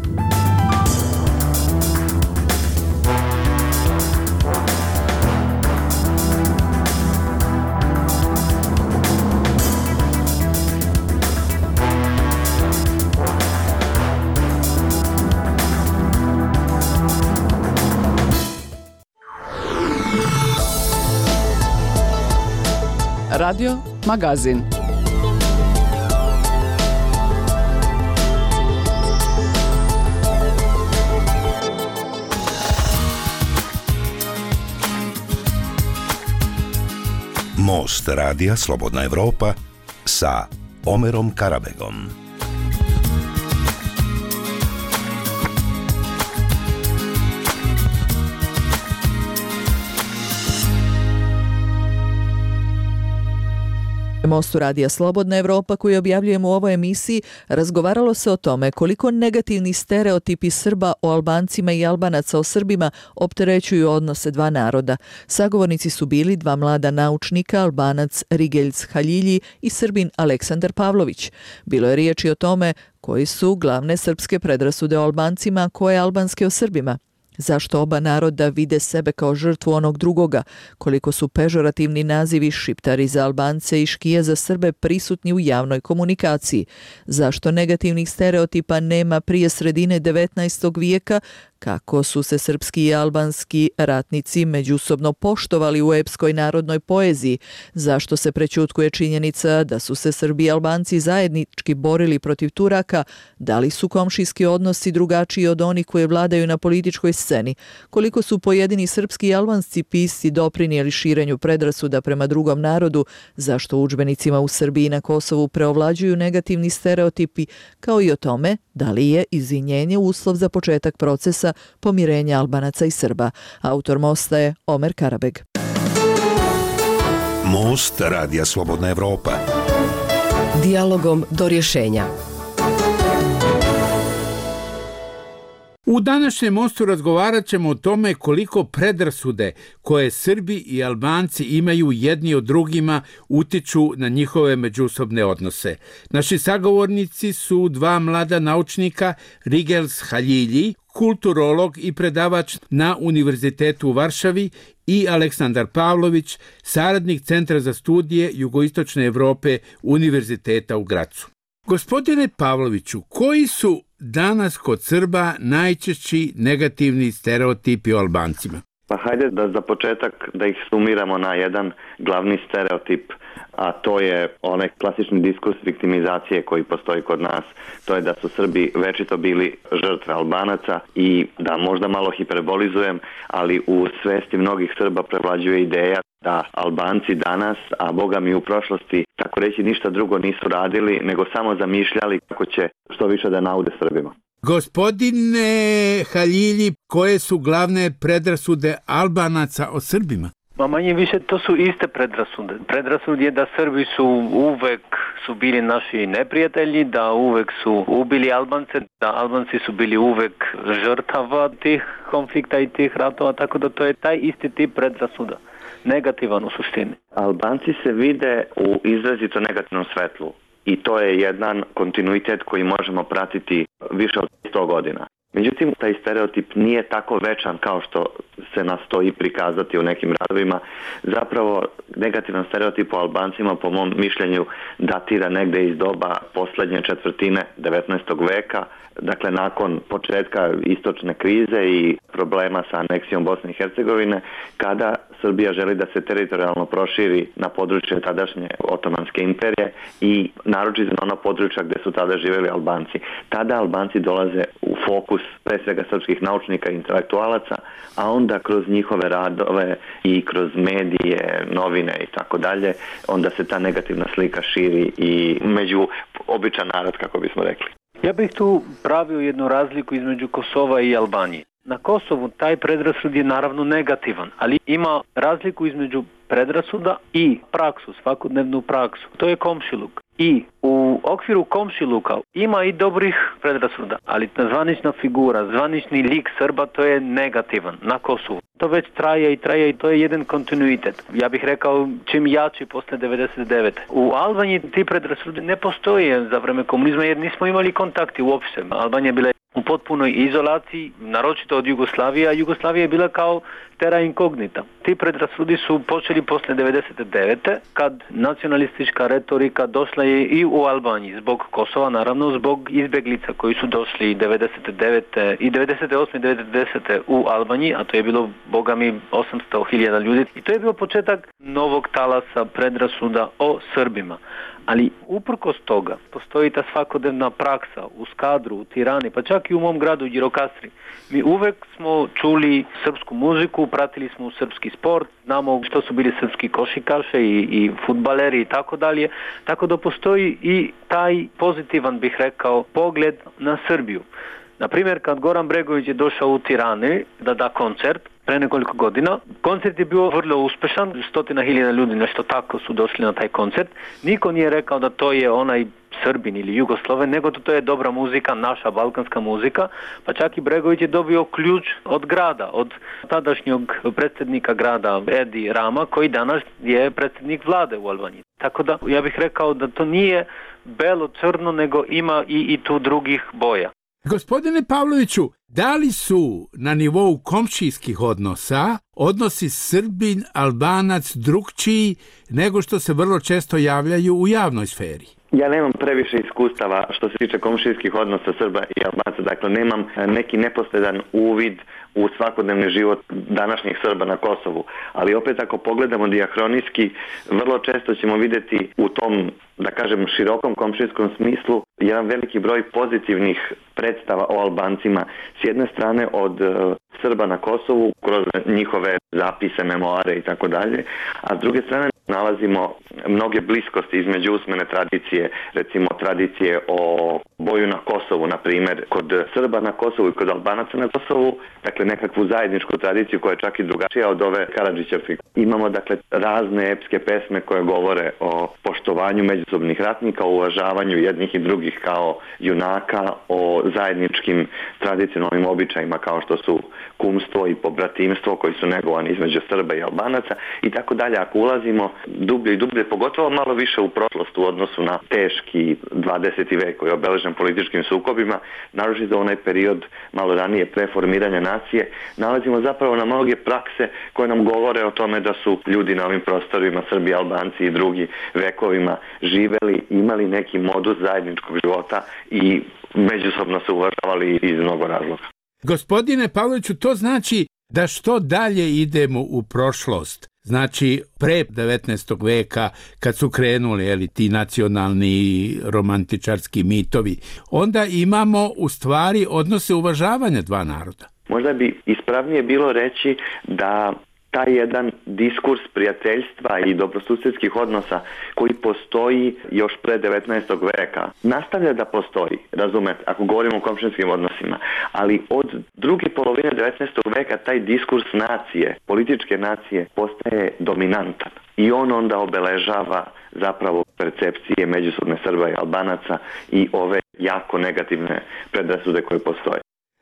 Radio Magazin. Most radija Slobodna Evropa sa Omerom Karabegom. Mostu radija Slobodna Evropa koji objavljujemo u ovoj emisiji razgovaralo se o tome koliko negativni stereotipi Srba o Albancima i Albanaca o Srbima opterećuju odnose dva naroda. Sagovornici su bili dva mlada naučnika, Albanac Rigeljs Haljilji i Srbin Aleksandar Pavlović. Bilo je riječi o tome koji su glavne srpske predrasude o Albancima, a koje albanske o Srbima. Zašto oba naroda vide sebe kao žrtvu onog drugoga? Koliko su pežorativni nazivi Šiptari za Albance i Škije za Srbe prisutni u javnoj komunikaciji? Zašto negativnih stereotipa nema prije sredine 19. vijeka? Kako su se srpski i albanski ratnici međusobno poštovali u epskoj narodnoj poeziji? Zašto se prećutkuje činjenica da su se Srbi i Albanci zajednički borili protiv Turaka? Da li su komšijski odnosi drugačiji od onih koje vladaju na političkoj sceni? Koliko su pojedini srpski i albanski pisci doprinijeli širenju predrasuda prema drugom narodu? Zašto u udžbenicima u Srbiji i na Kosovu preovlađuju negativni stereotipi? Kao i o tome da li je izvinjenje uslov za početak procesa pomirenja Albanaca i Srba. Autor Mosta je Omer Karabeg. Most radija Slobodna Evropa. Dijalogom do rješenja. U današnjem mostu razgovarat ćemo o tome koliko predrasude koje Srbi i Albanci imaju jedni od drugima utiču na njihove međusobne odnose. Naši sagovornici su dva mlada naučnika, Rigeljs Haljilji, kulturolog i predavač na Univerzitetu u Varšavi, i Aleksandar Pavlović, saradnik Centra za studije Jugoistočne Evrope Univerziteta u Gracu. Gospodine Pavloviću, koji su danas kod Srba najčešći negativni stereotipi o Albancima? Pa hajde da za početak da ih sumiramo na jedan glavni stereotip, a to je onaj klasični diskurs viktimizacije koji postoji kod nas. To je da su Srbi večito bili žrtve Albanaca i da možda malo hiperbolizujem, ali u svesti mnogih Srba prevlađuje ideja da Albanci danas, a boga mi u prošlosti, tako reći ništa drugo nisu radili, nego samo zamišljali kako će što više da naude Srbima. Gospodine Haljilji, koje su glavne predrasude Albanaca o Srbima? Ma manje više to su iste predrasude. Predrasud je da Srbi uvek su bili naši neprijatelji, da uvek su ubili Albance, da Albanci su bili uvek žrtava tih konflikta i tih ratova, tako da to je taj isti tip predrasuda. Negativan u suštini. Albanci se vide u izrazito negativnom svetlu i to je jedan kontinuitet koji možemo pratiti više od 100 godina. Međutim, taj stereotip nije tako večan kao što se nastoji prikazati u nekim radovima. Zapravo, negativan stereotip o Albancima, po mom mišljenju, datira negde iz doba poslednje četvrtine 19. veka, dakle nakon početka istočne krize i problema sa aneksijom Bosne i Hercegovine, kada Srbija želi da se teritorijalno proširi na područje tadašnje Otomanske imperije i naročito na ona područja gde su tada živjeli Albanci. Tada Albanci dolaze u fokus pre svega srpskih naučnika i intelektualaca, a onda kroz njihove radove i kroz medije, novine i tako dalje, onda se ta negativna slika širi i među običan narod, kako bismo rekli. Ja bih tu pravio jednu razliku između Kosova i Albanije. Na Kosovu taj predrasud je naravno negativan, ali ima razliku između predrasuda i praksu, svakodnevnu praksu. To je komšiluk. I u okviru komšiluka ima i dobrih predrasuda, ali zvanična figura, zvanični lik Srba, to je negativan na Kosovu. To već traje i to je jedan kontinuitet. Ja bih rekao čim jači posle 99. U Albaniji ti predrasudi ne postoje za vreme komunizma jer nismo imali kontakti uopšte. Albanija je bila u potpunoj izolaciji, naročito od Jugoslavije, a Jugoslavija je bila kao terra incognita. Ti predrasudi su počeli posle 99. kad nacionalistička retorika došla je i u Albaniji, zbog Kosova, naravno zbog izbjeglica koji su došli 99. i 98. i 90. u Albaniji, a to je bilo, boga mi, 800.000 ljudi. I to je bio početak novog talasa predrasuda o Srbima. Ali uprkos toga postoji ta svakodnevna praksa u Skadru, u Tirani, pa čak i u mom gradu Girokastri. Mi uvek smo čuli srpsku muziku, pratili smo srpski sport, znamo što su bili srpski košikaše i fudbaleri i tako dalje. Tako da postoji i taj pozitivan, bih rekao, pogled na Srbiju. Naprimjer, kad Goran Bregović je došao u Tirani da da koncert, pre nekoliko godina. Koncert je bio vrlo uspešan, 100.000 ljudi, nešto tako su došli na taj koncert. Niko nije rekao da to je onaj Srbin ili Jugosloven, nego to je dobra muzika, naša balkanska muzika, pa čak i Bregović je dobio ključ od grada, od tadašnjeg predsjednika grada Edi Rama, koji danas je predsjednik vlade u Albaniji. Tako da ja bih rekao da to nije belo-crno, nego ima i tu drugih boja. Gospodine Pavloviću, da li su na nivou komšijskih odnosa odnosi Srbin-Albanac drugčiji nego što se vrlo često javljaju u javnoj sferi? Ja nemam previše iskustava što se tiče komšijskih odnosa Srba i Albanaca, dakle nemam neki neposredan uvid u svakodnevni život današnjih Srba na Kosovu, ali opet ako pogledamo dijahronijski, vrlo često ćemo vidjeti u tom, da kažem, širokom komšijskom smislu jedan veliki broj pozitivnih predstava o Albancima. S jedne strane od Srba na Kosovu kroz njihove zapise, memoare i tako dalje, a s druge strane nalazimo mnoge bliskosti između usmene tradicije, recimo tradicije o boju na Kosovu, na primjer, kod Srba na Kosovu i kod Albanaca na Kosovu, dakle nekakvu zajedničku tradiciju koja je čak i drugačija od ove Karadžićevke. Imamo dakle razne epske pesme koje govore o poštovanju međusobnih ratnika, o uvažavanju jednih i drugih kao junaka, o zajedničkim tradicionalnim običajima kao što su kumstvo i pobratimstvo koji su negovani između Srba i Albanaca i tako dalje. Ako ulazimo dublje i dublje, pogotovo malo više u prošlost u odnosu na teški 20. vek koji je obeležen političkim sukobima, naročito onaj period malo ranije preformiranja nacije, nalazimo zapravo na mnoge prakse koje nam govore o tome da su ljudi na ovim prostorima, Srbi, Albanci i drugi vekovima živeli, imali neki modus zajedničkog života i međusobno se uvažavali iz mnogo razloga. Gospodine Pavloviću, to znači da što dalje idemo u prošlost, znači pre 19. veka kad su krenuli ti nacionalni romantičarski mitovi, onda imamo u stvari odnose uvažavanja dva naroda. Možda bi ispravnije bilo reći da taj jedan diskurs prijateljstva i dobrosusjedskih odnosa koji postoji još pre 19. veka nastavlja da postoji, razumete, ako govorimo o komšinskim odnosima, ali od druge polovine 19. veka taj diskurs nacije, političke nacije postaje dominantan i on onda obeležava zapravo percepcije međusobne Srba i Albanaca i ove jako negativne predrasude koje postoje.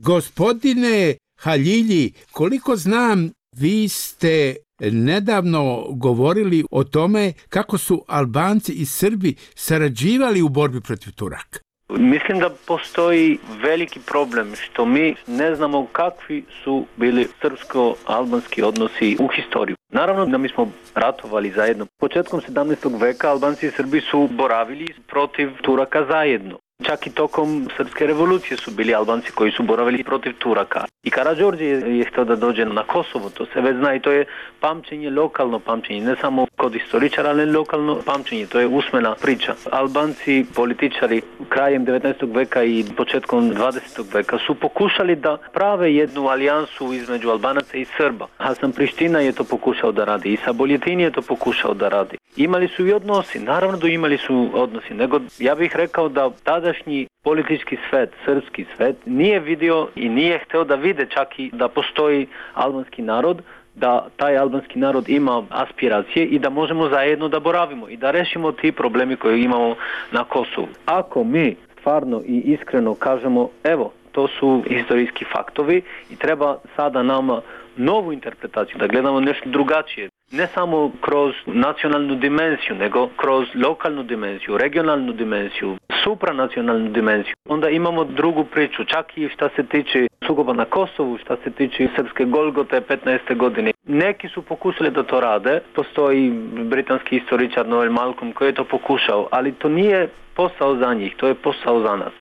Gospodine Haljilji, koliko znam, vi ste nedavno govorili o tome kako su Albanci i Srbi sarađivali u borbi protiv Turaka. Mislim da postoji veliki problem što mi ne znamo kakvi su bili srpsko-albanski odnosi u historiju. Naravno da mi smo ratovali zajedno. Početkom 17. veka Albanci i Srbi su boravili protiv Turaka zajedno. Čak i tokom Srpske revolucije su bili Albanci koji su boravili protiv Turaka. I Karađorđe je htio da dođe na Kosovo, to se već zna i to je pamćenje, lokalno pamćenje, ne samo kod historičara, ali lokalno pamćenje, to je usmena priča. Albanci, političari, krajem 19. veka i početkom 20. veka su pokušali da prave jednu alijansu između Albanaca i Srba. Hasan Priština je to pokušao da radi, Isa Boljetin je to pokušao da radi. Imali su i odnosi, naravno da imali su odnosi, nego ja bih rekao da tadašnji politički svet, srpski svet, nije vidio i nije hteo da vide čak i da postoji albanski narod, da taj albanski narod ima aspiracije i da možemo zajedno da boravimo i da rešimo ti problemi koje imamo na Kosovu. Ako mi stvarno i iskreno kažemo, evo, to su historijski faktovi i treba sada nama novu interpretaciju, da gledamo nešto drugačije. Ne samo kroz nacionalnu dimenziju, nego kroz lokalnu dimenziju, regionalnu dimenziju, supranacionalnu dimenziju. Onda imamo drugu priču, čak i šta se tiče sukoba na Kosovu, šta se tiče srpske Golgote 15. godine. Neki su pokušali da to rade, postoji britanski historičar Noel Malcolm koji je to pokušao, ali to nije posao za njih, to je posao za nas.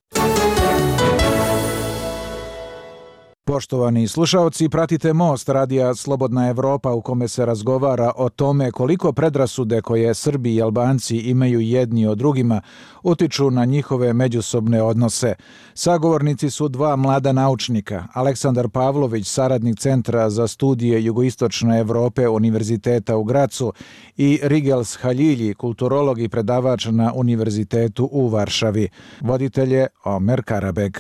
Poštovani slušaoci, pratite Most radija Slobodna Evropa u kome se razgovara o tome koliko predrasude koje Srbi i Albanci imaju jedni o drugima utiču na njihove međusobne odnose. Sagovornici su dva mlada naučnika, Aleksandar Pavlović, saradnik Centra za studije Jugoistočne Evrope Univerziteta u Gracu i Rigels Haljilji, kulturolog i predavač na Univerzitetu u Varšavi. Voditelj je Omer Karabeg.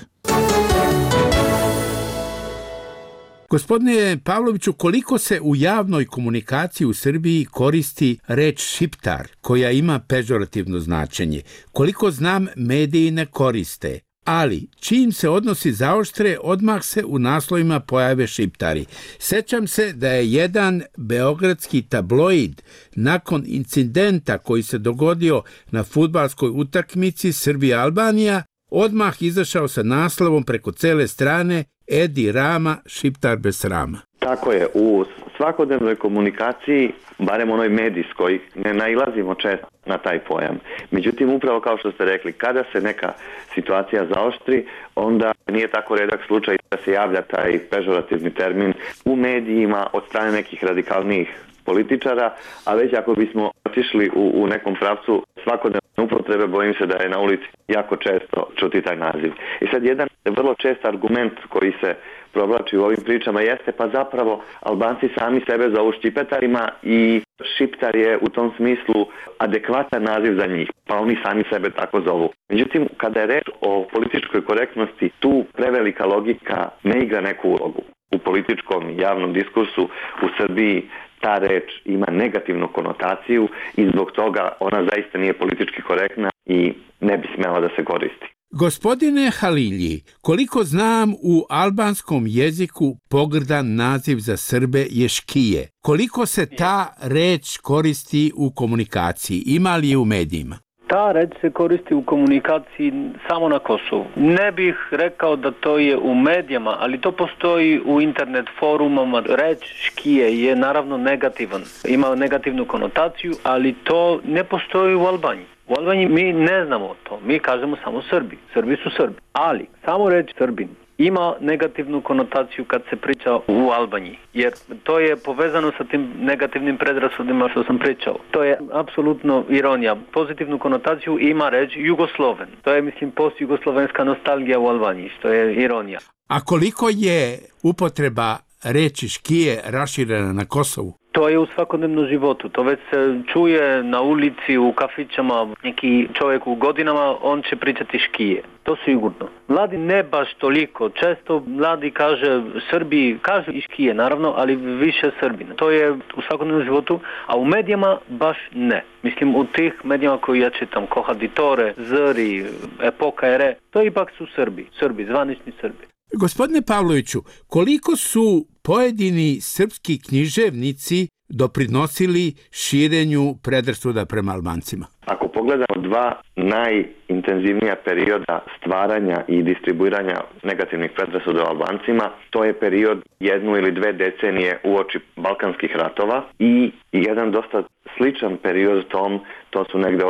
Gospodine Pavloviću, koliko se u javnoj komunikaciji u Srbiji koristi reč šiptar, koja ima pežorativno značenje? Koliko znam, mediji ne koriste, ali čim se odnosi zaoštre, odmah se u naslovima pojave šiptari. Sećam se da je jedan beogradski tabloid nakon incidenta koji se dogodio na fudbalskoj utakmici Srbija-Albanija odmah izašao sa naslovom preko cele strane Edi Rama, šiptar bez srama. Tako je, u svakodnevnoj komunikaciji, barem onoj medijskoj, ne nailazimo često na taj pojam. Međutim, upravo kao što ste rekli, kada se neka situacija zaoštri, onda nije tako redak slučaj da se javlja taj pežorativni termin u medijima od strane nekih radikalnijih političara, a već ako bismo otišli u nekom pravcu svakodnevne upotrebe, bojim se da je na ulici jako često čuti taj naziv. I sad jedan vrlo čest argument koji se provlači u ovim pričama jeste pa zapravo Albanci sami sebe zovu ščipetarima i šiptar je u tom smislu adekvatan naziv za njih, pa oni sami sebe tako zovu. Međutim, kada je reč o političkoj korektnosti, tu prevelika logika ne igra neku ulogu. U političkom i javnom diskursu u Srbiji ta reč ima negativnu konotaciju i zbog toga ona zaista nije politički korektna i ne bi smela da se koristi. Gospodine Halilji, koliko znam, u albanskom jeziku pogrdan naziv za Srbe je škije. Koliko se ta reč koristi u komunikaciji? Ima li je u medijima? Ta reč se koristi u komunikaciji samo na Kosovu. Ne bih rekao da to je u medijama, ali to postoji u internet forumama. Reč škije je naravno negativan. Ima negativnu konotaciju, ali to ne postoji u Albaniji. U Albaniji mi ne znamo to. Mi kažemo samo Srbi. Srbi su Srbi. Ali samo reč Srbin ima negativnu konotaciju kad se priča u Albaniji, jer to je povezano sa tim negativnim predrasudima što sam pričao. To je apsolutno ironija. Pozitivnu konotaciju ima reč Jugosloven. To je, mislim, post-jugoslovenska nostalgija u Albaniji, što je ironija. A koliko je upotreba reči škije raširena na Kosovu? To je u svakodnevnom životu. To već se čuje na ulici, u kafićama. Neki čovjek u godinama, on će pričati škije. To sigurno. Mladi ne baš toliko. Često mladi kaže Srbi, kažu i škije naravno, ali više Srbina. To je u svakodnevnom životu, a u medijama baš ne. Mislim, u tih medijama koji ja čitam, Kohaditore, Zri, Epoka Ere, to ipak su Srbi. Srbi, zvanični Srbi. Gospodine Pavloviću, koliko su pojedini srpski književnici doprinosili širenju predrasuda prema Albancima? Ako pogledamo dva najintenzivnija perioda stvaranja i distribuiranja negativnih predrasuda o Albancima, to je period 1 ili 2 decenije uoči Balkanskih ratova i jedan dosta sličan period tom, to su negde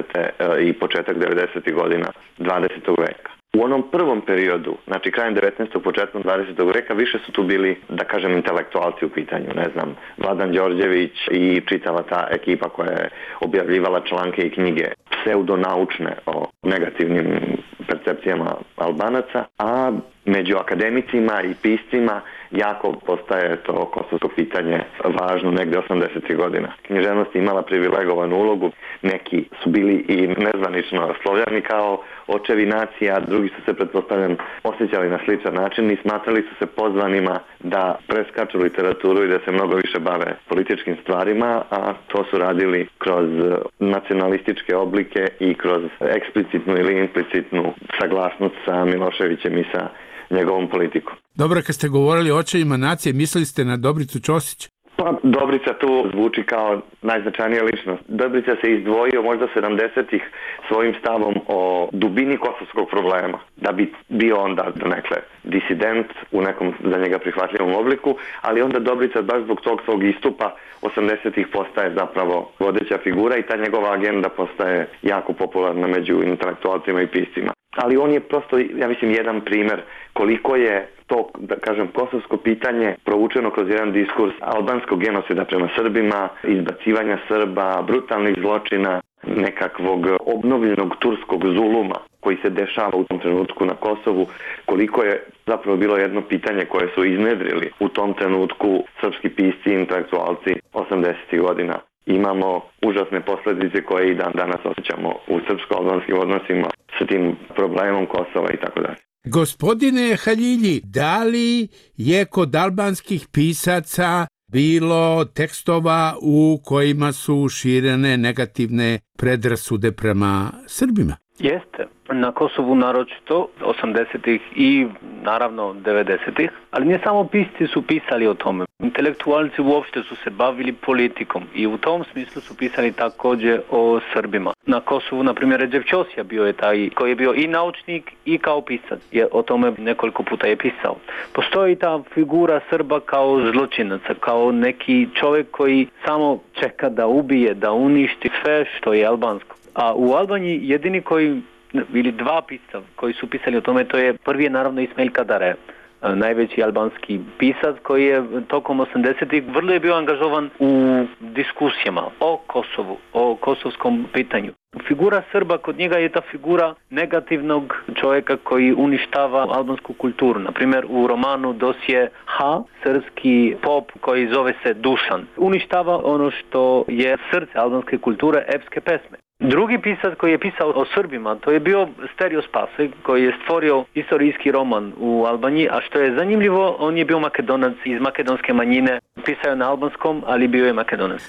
80. i početak 90. godina 20. veka. U onom prvom periodu, znači krajem 19. početkom 20. veka, više su tu bili, da kažem, intelektualci u pitanju, ne znam, Vladan Đorđević i čitava ta ekipa koja je objavljivala članke i knjige pseudonaučne o negativnim percepcijama Albanaca, a među akademicima i piscima jako postaje to kosovsko pitanje važno negde 80. godina. Književnost je imala privilegovanu ulogu, neki su bili i nezvanično Slovljani kao očevi nacija, drugi su se, pretpostavljam, osjećali na sličan način i smatrali su se pozvanima da preskaču literaturu i da se mnogo više bave političkim stvarima, a to su radili kroz nacionalističke oblike i kroz eksplicitnu ili implicitnu saglasnost sa Miloševićem i sa njegovom politikom. Dobro, kad ste govorili o očevima nacije, mislili ste na Dobricu Ćosić? Pa, Dobrica tu zvuči kao najznačajnija ličnost. Dobrica se izdvojio možda 70-ih svojim stavom o dubini kosovskog problema, da bi bio onda donekle disident u nekom za njega prihvatljivom obliku, ali onda Dobrica baš zbog tog svog istupa 80-ih postaje zapravo vodeća figura i ta njegova agenda postaje jako popularna među intelektualcima i piscima. Ali on je prosto, ja mislim, jedan primer koliko je to, da kažem, kosovsko pitanje provučeno kroz jedan diskurs albanskog genocida prema Srbima, izbacivanja Srba, brutalnih zločina, nekakvog obnovljenog turskog zuluma koji se dešava u tom trenutku na Kosovu, koliko je zapravo bilo jedno pitanje koje su iznedrili u tom trenutku srpski pisci i intelektualci 80. godina. Imamo užasne posljedice koje i dan danas osjećamo u srpsko-albanskim odnosima sa tim problemom Kosova i tako dalje. Gospodine Haljilji, da li je kod albanskih pisaca bilo tekstova u kojima su širene negativne predrasude prema Srbima? Jeste. Na Kosovu naročito 80-ih i naravno 90-ih, ali ne samo pisci su pisali o tome. Intelektualci uopšte su se bavili politikom i u tom smislu su pisali također o Srbima. Na Kosovu, na primjer, Recep Ćosija bio je taj koji je bio i naučnik i kao pisac. O tome nekoliko puta je pisao. Postoji ta figura Srba kao zločinaca, kao neki čovjek koji samo čeka da ubije, da uništi sve što je albansko. A u Albaniji jedini koji, ili dva pisca koji su pisali o tome, to je prvi je naravno Ismail Kadare, najveći albanski pisac koji je tokom 80-ih vrlo je bio angažovan u diskusijama o Kosovu, o kosovskom pitanju. Figura Srba kod njega je ta figura negativnog čovjeka koji uništava albansku kulturu. Naprimjer, u romanu Dosje H, srpski pop koji zove se Dušan, uništava ono što je srce albanske kulture, epske pesme. Drugi pisac koji je pisao o Srbima, to je bio Sterio Spasek, koji je stvorio istorijski roman u Albaniji, a što je zanimljivo, on je bio Makedonac iz makedonske manjine, pisao je na albanskom, ali bio je Makedonac.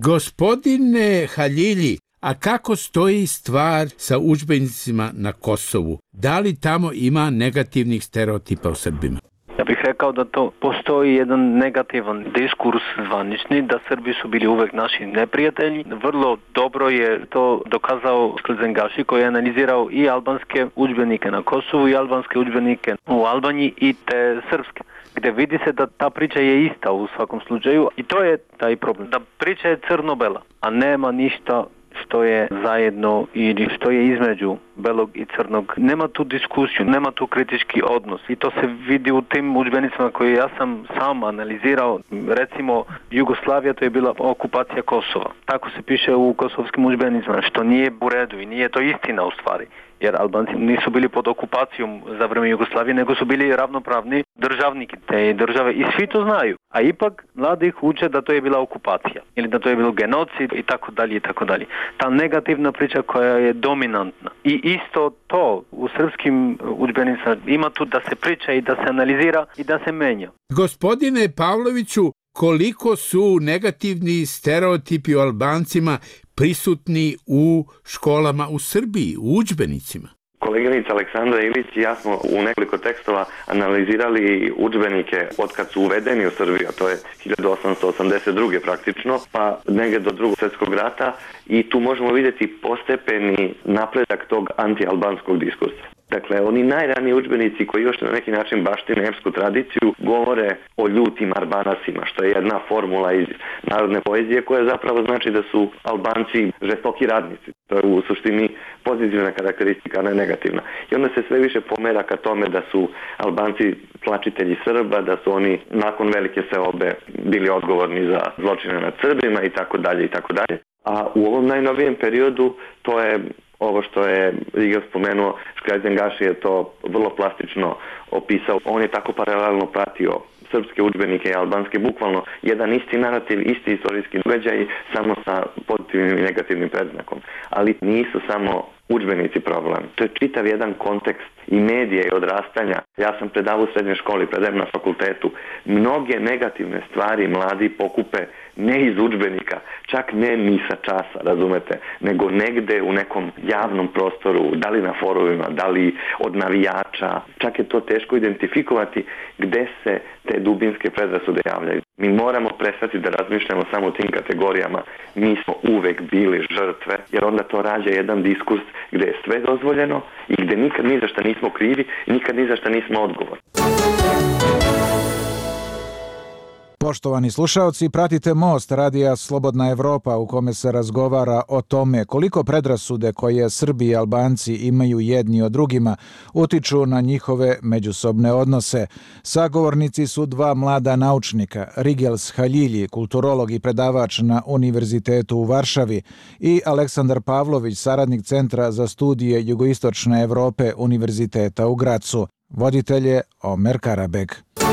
Gospodine Haljilji, a kako stoji stvar sa udžbenicima na Kosovu? Da li tamo ima negativnih stereotipa o Srbima? Ja bih rekao da to postoji jedan negativan diskurs zvanični, da Srbi su bili uvek naši neprijatelji. Vrlo dobro je to dokazao Sklzengaši koji je analizirao i albanske udžbenike na Kosovu i albanske udžbenike u Albaniji i te srpske, gde vidi se da ta priča je ista u svakom slučaju i to je taj problem. Da priča je crno-bela, a nema ništa što je zajedno ili što je između belog i crnog. Nema tu diskusiju, nema tu kritički odnos i to se vidi u tim udžbenicima koje ja sam analizirao. Recimo, Jugoslavija, to je bila okupacija Kosova. Tako se piše u kosovskim udžbenicima, što nije u redu i nije to istina u stvari. Jer Albanci nisu bili pod okupacijom za vrijeme Jugoslavije, nego su bili ravnopravni državniki te države i svi to znaju. A ipak mladi ih uče da to je bila okupacija ili da to je bilo genocid i tako dalje i tako dalje. Ta negativna priča koja je dominantna. I isto to u srpskim udžbenicima ima tu da se priča i da se analizira i da se menja. Gospodine Pavloviću, koliko su negativni stereotipi o Albancima prisutni u školama u Srbiji, u udžbenicima? Koleginica Aleksandra Ilić i ja smo u nekoliko tekstova analizirali udžbenike od kad su uvedeni u Srbiju, a to je 1882. praktično, pa negdje do Drugog svjetskog rata, i tu možemo vidjeti postepeni napredak tog anti-albanskog diskursa. Dakle, oni najraniji udžbenici koji još na neki način baštine epsku tradiciju govore o ljutim Arbanasima, što je jedna formula iz narodne poezije koja zapravo znači da su Albanci žestoki radnici. To je u suštini pozitivna karakteristika, a ne negativna. I onda se sve više pomera ka tome da su Albanci tlačitelji Srba, da su oni nakon velike seobe bili odgovorni za zločine nad Srbima i tako dalje i tako dalje. A u ovom najnovijem periodu to je ovo što je Rigel spomenuo, Škrajzen Gaši je to vrlo plastično opisao. On je tako paralelno pratio srpske udžbenike i albanske, bukvalno jedan isti narativ, isti istorijski događaj, samo sa pozitivnim i negativnim predznakom. Ali nisu samo udžbenici problem. To je čitav jedan kontekst i medije i odrastanja. Ja sam predavao u srednjoj školi, predajem na fakultetu. Mnoge negativne stvari mladi pokupe ne iz udžbenika, čak ne ni sa časa, razumete, nego negde u nekom javnom prostoru, da li na forumima, da li od navijača. Čak je to teško identifikovati gde se te dubinske predrasude javljaju. Mi moramo prestati da razmišljamo samo o tim kategorijama. Mi smo uvek bili žrtve, jer onda to rađa jedan diskurs gde je sve dozvoljeno i gde nikad ni za šta nismo krivi i nikad ni za šta nismo odgovorni. Poštovani slušaoci, pratite Most radija Slobodna Evropa u kome se razgovara o tome koliko predrasude koje Srbi i Albanci imaju jedni o drugima utiču na njihove međusobne odnose. Sagovornici su dva mlada naučnika, Rigels Haljilji, kulturolog i predavač na Univerzitetu u Varšavi, i Aleksandar Pavlović, saradnik Centra za studije Jugoistočne Evrope Univerziteta u Gracu. Voditelj je Omer Karabeg.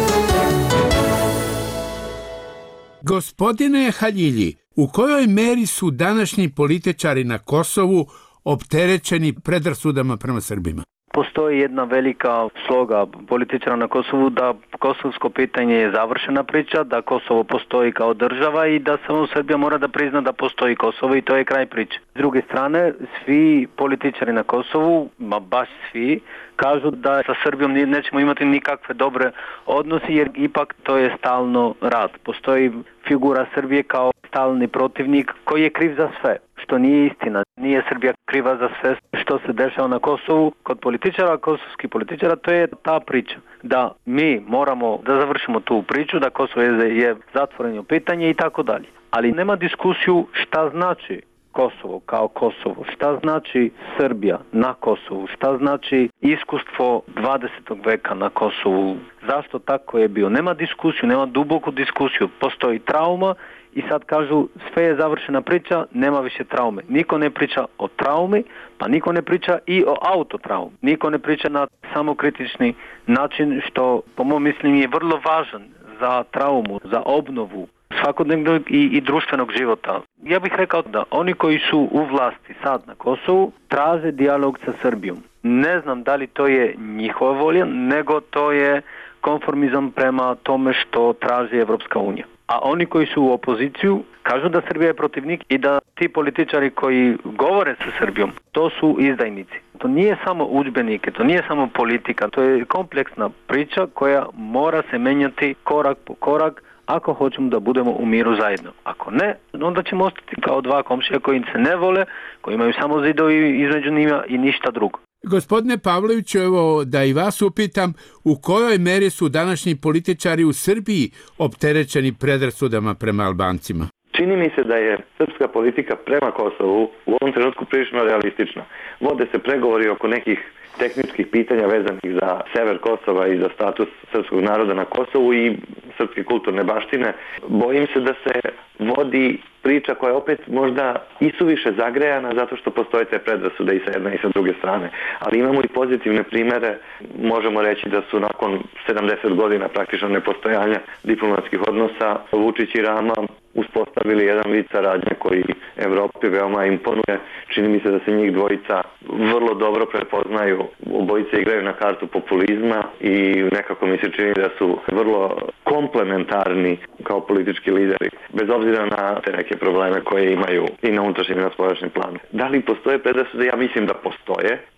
Gospodine Haljilji, u kojoj meri su današnji političari na Kosovu opterećeni predrasudama prema Srbima? Postoji jedna velika sloga političara na Kosovu da kosovsko pitanje je završena priča, da Kosovo postoji kao država i da samo Srbija mora da prizna da postoji Kosovo i to je kraj priče. S druge strane, svi političari na Kosovu, baš svi, kažu da sa Srbijom nećemo imati nikakve dobre odnosi jer ipak to je stalno rat. Postoji figura Srbije kao stalni protivnik koji je kriv za sve, što nije istina. Nije Srbija kriva za sve što se dešava na Kosovu. Kod političara, kosovskih političara, to je ta priča. Da mi moramo da završimo tu priču, da Kosovo je zatvoreno pitanje i tako dalje. Ali nema diskusiju šta znači Kosovo kao Kosovo, šta znači Srbija na Kosovu, šta znači iskustvo 20. veka na Kosovu, zašto tako je bio. Nema diskusiju, nema duboku diskusiju, postoji trauma i sad kažu sve je završena priča, nema više traume. Niko ne priča o traumi, pa niko ne priča i o autotraumi. Niko ne priča na samokritični način, što po mom mislim je vrlo važan za traumu, za obnovu svakodnevnog i društvenog života. Ja bih rekao da oni koji su u vlasti sad na Kosovu traže dijalog sa Srbijom. Ne znam da li to je njihova volja, nego to je konformizam prema tome što traži Evropska unija. A oni koji su u opoziciju kažu da Srbija je protivnik i da ti političari koji govore sa Srbijom, to su izdajnici. To nije samo udžbenike, to nije samo politika, to je kompleksna priča koja mora se menjati korak po korak ako hoćemo da budemo u miru zajedno. Ako ne, onda ćemo ostati kao dva komšija koji se ne vole, koji imaju samo zidovi između njima i ništa drugo. Gospodine Pavloviću, evo da i vas upitam, u kojoj meri su današnji političari u Srbiji opterećeni predrasudama prema Albancima? Čini mi se da je srpska politika prema Kosovu u ovom trenutku prilično realistična. Vode se pregovori oko nekih tehničkih pitanja vezanih za sever Kosova i za status srpskog naroda na Kosovu i srpske kulturne baštine. Bojim se da se vodi priča koja je opet možda isuviše zagrejana zato što postoje te predrasude i sa jedne i sa druge strane. Ali imamo i pozitivne primere. Možemo reći da su nakon 70 godina praktično nepostojanja diplomatskih odnosa Vučić i Rama uspostavili jedan vid saradnje koji Evropi veoma imponuje. Čini mi se da se njih dvojica vrlo dobro prepoznaju. Obojice igraju na kartu populizma i nekako mi se čini da su vrlo komplementarni kao politički lideri, bez obzira na te neke probleme koje imaju i na unutrašnjem i na spoljašnjem planu. Da li postoje predrasude? Ja mislim da postoje kod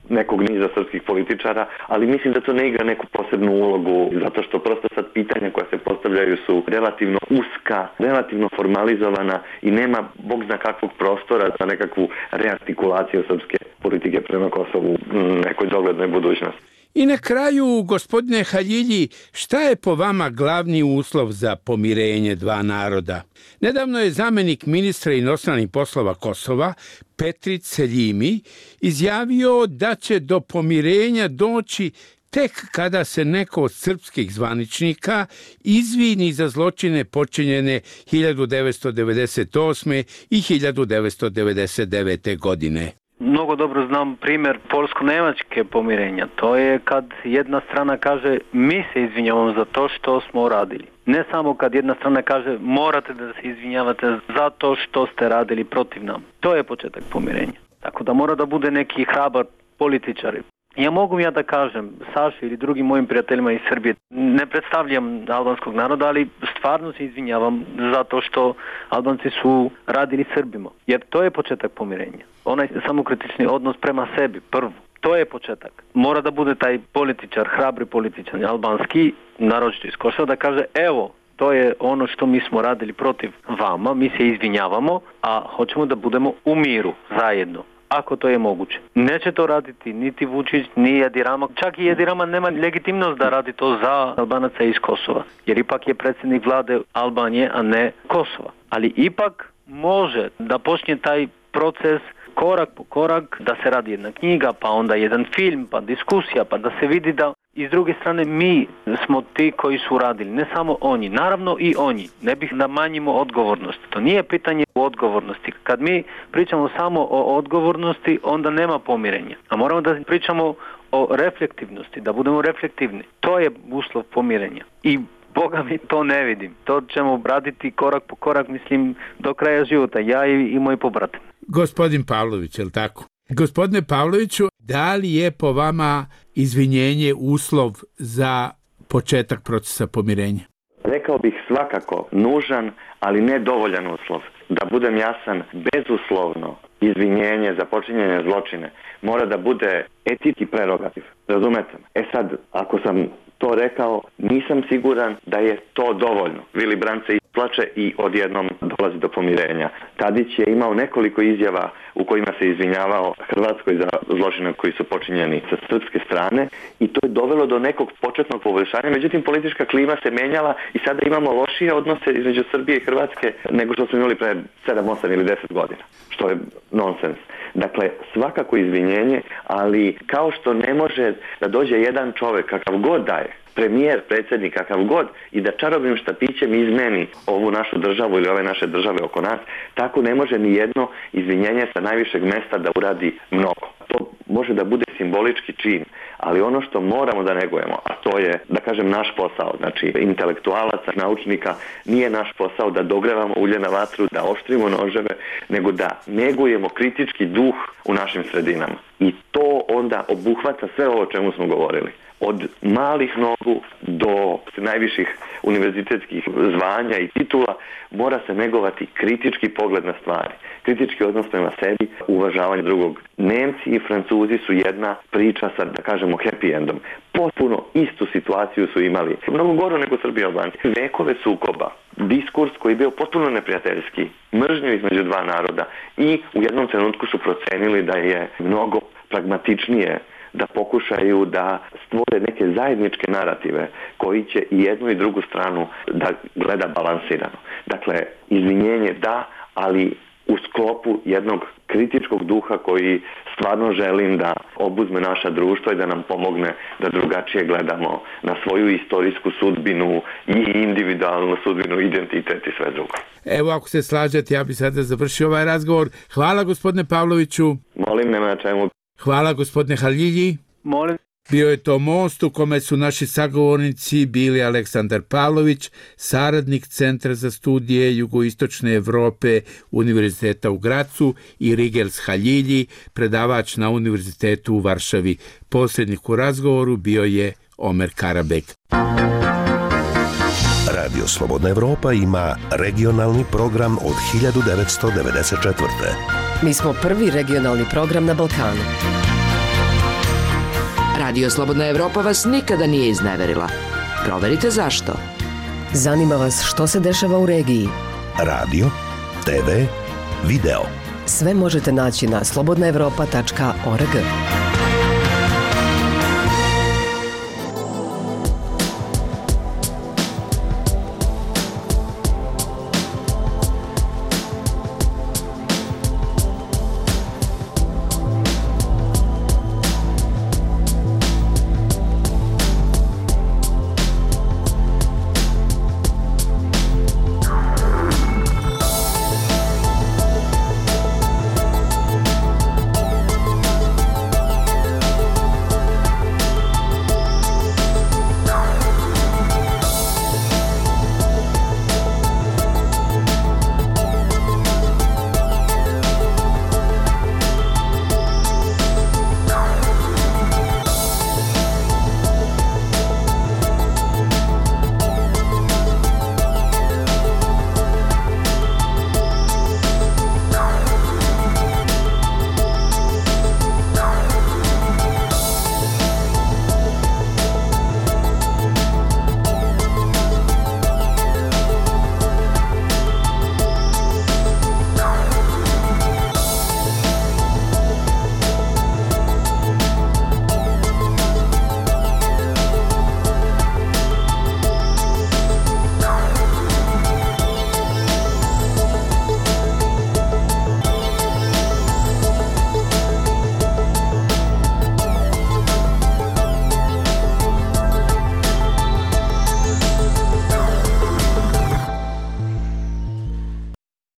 nekog niza srpskih političara, ali mislim da to ne igra neku posebnu ulogu, zato što prosto sad pitanja koja se postavljaju su relativno uska, relativno formalizovana i nema bog zna kakvog prostora za nekakvu reartikulaciju srpske politike prema Kosovu u nekoj doglednoj budućnosti. I na kraju, gospodine Haljilji, šta je po vama glavni uslov za pomirenje dva naroda? Nedavno je zamenik ministra inostranih poslova Kosova, Petrit Seljimi, izjavio da će do pomirenja doći tek kada se neko od srpskih zvaničnika izvini za zločine počinjene 1998. i 1999. godine. Mnogo dobro znam primjer polsko-nemačke pomirenja. To je kad jedna strana kaže mi se izvinjavamo za to što smo uradili. Ne samo kad jedna strana kaže morate da se izvinjavate za to što ste radili protiv nam. To je početak pomirenja. Tako da mora da bude neki hrabar političari. Mogu da kažem Saši ili drugim mojim prijateljima iz Srbije, ne predstavljam albanskog naroda, ali stvarno se izvinjavam zato što Albanci su radili Srbima. Jer to je početak pomirenja. Onaj samokritični odnos prema sebi, prvo. To je početak. Mora da bude taj političar, hrabri političar, albanski, naročito iz Kosova, da kaže evo, to je ono što mi smo radili protiv vama, mi se izvinjavamo, a hoćemo da budemo u miru zajedno. Ako to je moguće. Neće to raditi niti Vučić, ni Edi Rama. Čak i Edi Rama nema legitimnost da radi to za Albanaca iz Kosova. Jer ipak je predsjednik vlade Albanije, a ne Kosova. Ali ipak može da počne taj proces korak po korak, da se radi jedna knjiga, pa onda jedan film, pa diskusija, pa da se vidi da i s druge strane mi smo ti koji su radili, ne samo oni, naravno i oni. Ne bih da manjimo odgovornost. To nije pitanje odgovornosti. Kad mi pričamo samo o odgovornosti, onda nema pomirenja. A moramo da pričamo o reflektivnosti, da budemo reflektivni. To je uslov pomirenja. I Boga mi to ne vidim. To ćemo raditi korak po korak, mislim, do kraja života. Ja i moj pobrat. Gospodin Pavlović, je li tako? Gospodine Pavloviću, da li je po vama izvinjenje uslov za početak procesa pomirenja? Rekao bih svakako nužan, ali ne dovoljan uslov. Da budem jasan, bezuslovno izvinjenje za počinjenje zločine mora da bude etički prerogativ. Razumete me? Sad, ako sam to rekao, nisam siguran da je to dovoljno. Willy Brandt se isplače i odjednom dolazi do pomirenja. Tadić je imao nekoliko izjava u kojima se izvinjavao Hrvatskoj za zločine koji su počinjeni sa srpske strane i to je dovelo do nekog početnog poboljšanja. Međutim, politička klima se menjala i sada imamo lošije odnose između Srbije i Hrvatske nego što smo imali pre 7, 8 ili 10 godina, što je nonsens. Dakle, svakako izvinjenje, ali kao što ne može da dođe jedan čovjek kakav god da je, premijer, predsjednik, kakav god, i da čarobnim štapićem izmeni ovu našu državu ili ove naše države oko nas, tako ne može ni jedno izvinjenje sa najvišeg mesta da uradi mnogo. To može da bude simbolički čin, ali ono što moramo da negujemo, a to je, da kažem, naš posao, znači intelektualaca, naučnika, nije naš posao da dogrevamo ulje na vatru, da oštrimo noževe, nego da negujemo kritički duh u našim sredinama. I to onda obuhvata sve ovo o čemu smo govorili. Od malih nogu do najviših univerzitetskih zvanja i titula mora se negovati kritički pogled na stvari, kritički odnos prema sebi, uvažavanje drugog. Nemci i Francuzi su jedna priča sa, da kažemo, happy endom. Potpuno istu situaciju su imali, mnogo goru nego Srbi i Albanci. Vekove sukoba, diskurs koji je bio potpuno neprijateljski, mržnju između dva naroda i u jednom trenutku su procenili da je mnogo pragmatičnije da pokušaju da stvore neke zajedničke narative koji će i jednu i drugu stranu da gleda balansirano. Dakle, izvinjenje da, ali u sklopu jednog kritičkog duha koji stvarno želim da obuzme naša društva i da nam pomogne da drugačije gledamo na svoju istorijsku sudbinu i individualnu sudbinu, identitet i sve drugo. Evo, ako se slažete, ja bih sada završio ovaj razgovor. Hvala, gospodine Pavloviću. Molim, nema na čemu. Hvala, gospodine Haljilji. Molim. Bio je to most u kome su naši sagovornici bili Aleksandar Pavlović, saradnik Centra za studije Jugoistočne Evrope Univerziteta u Gracu, i Rigels Haljilji, predavač na Univerzitetu u Varšavi. Posrednik u razgovoru bio je Omer Karabek. Radio Slobodna Evropa ima regionalni program od 1994. Mi smo prvi regionalni program na Balkanu. Radio Slobodna Evropa vas nikada nije izneverila. Proverite zašto. Zanima vas što se dešava u regiji? Radio, TV, video. Sve možete naći na slobodnaevropa.org.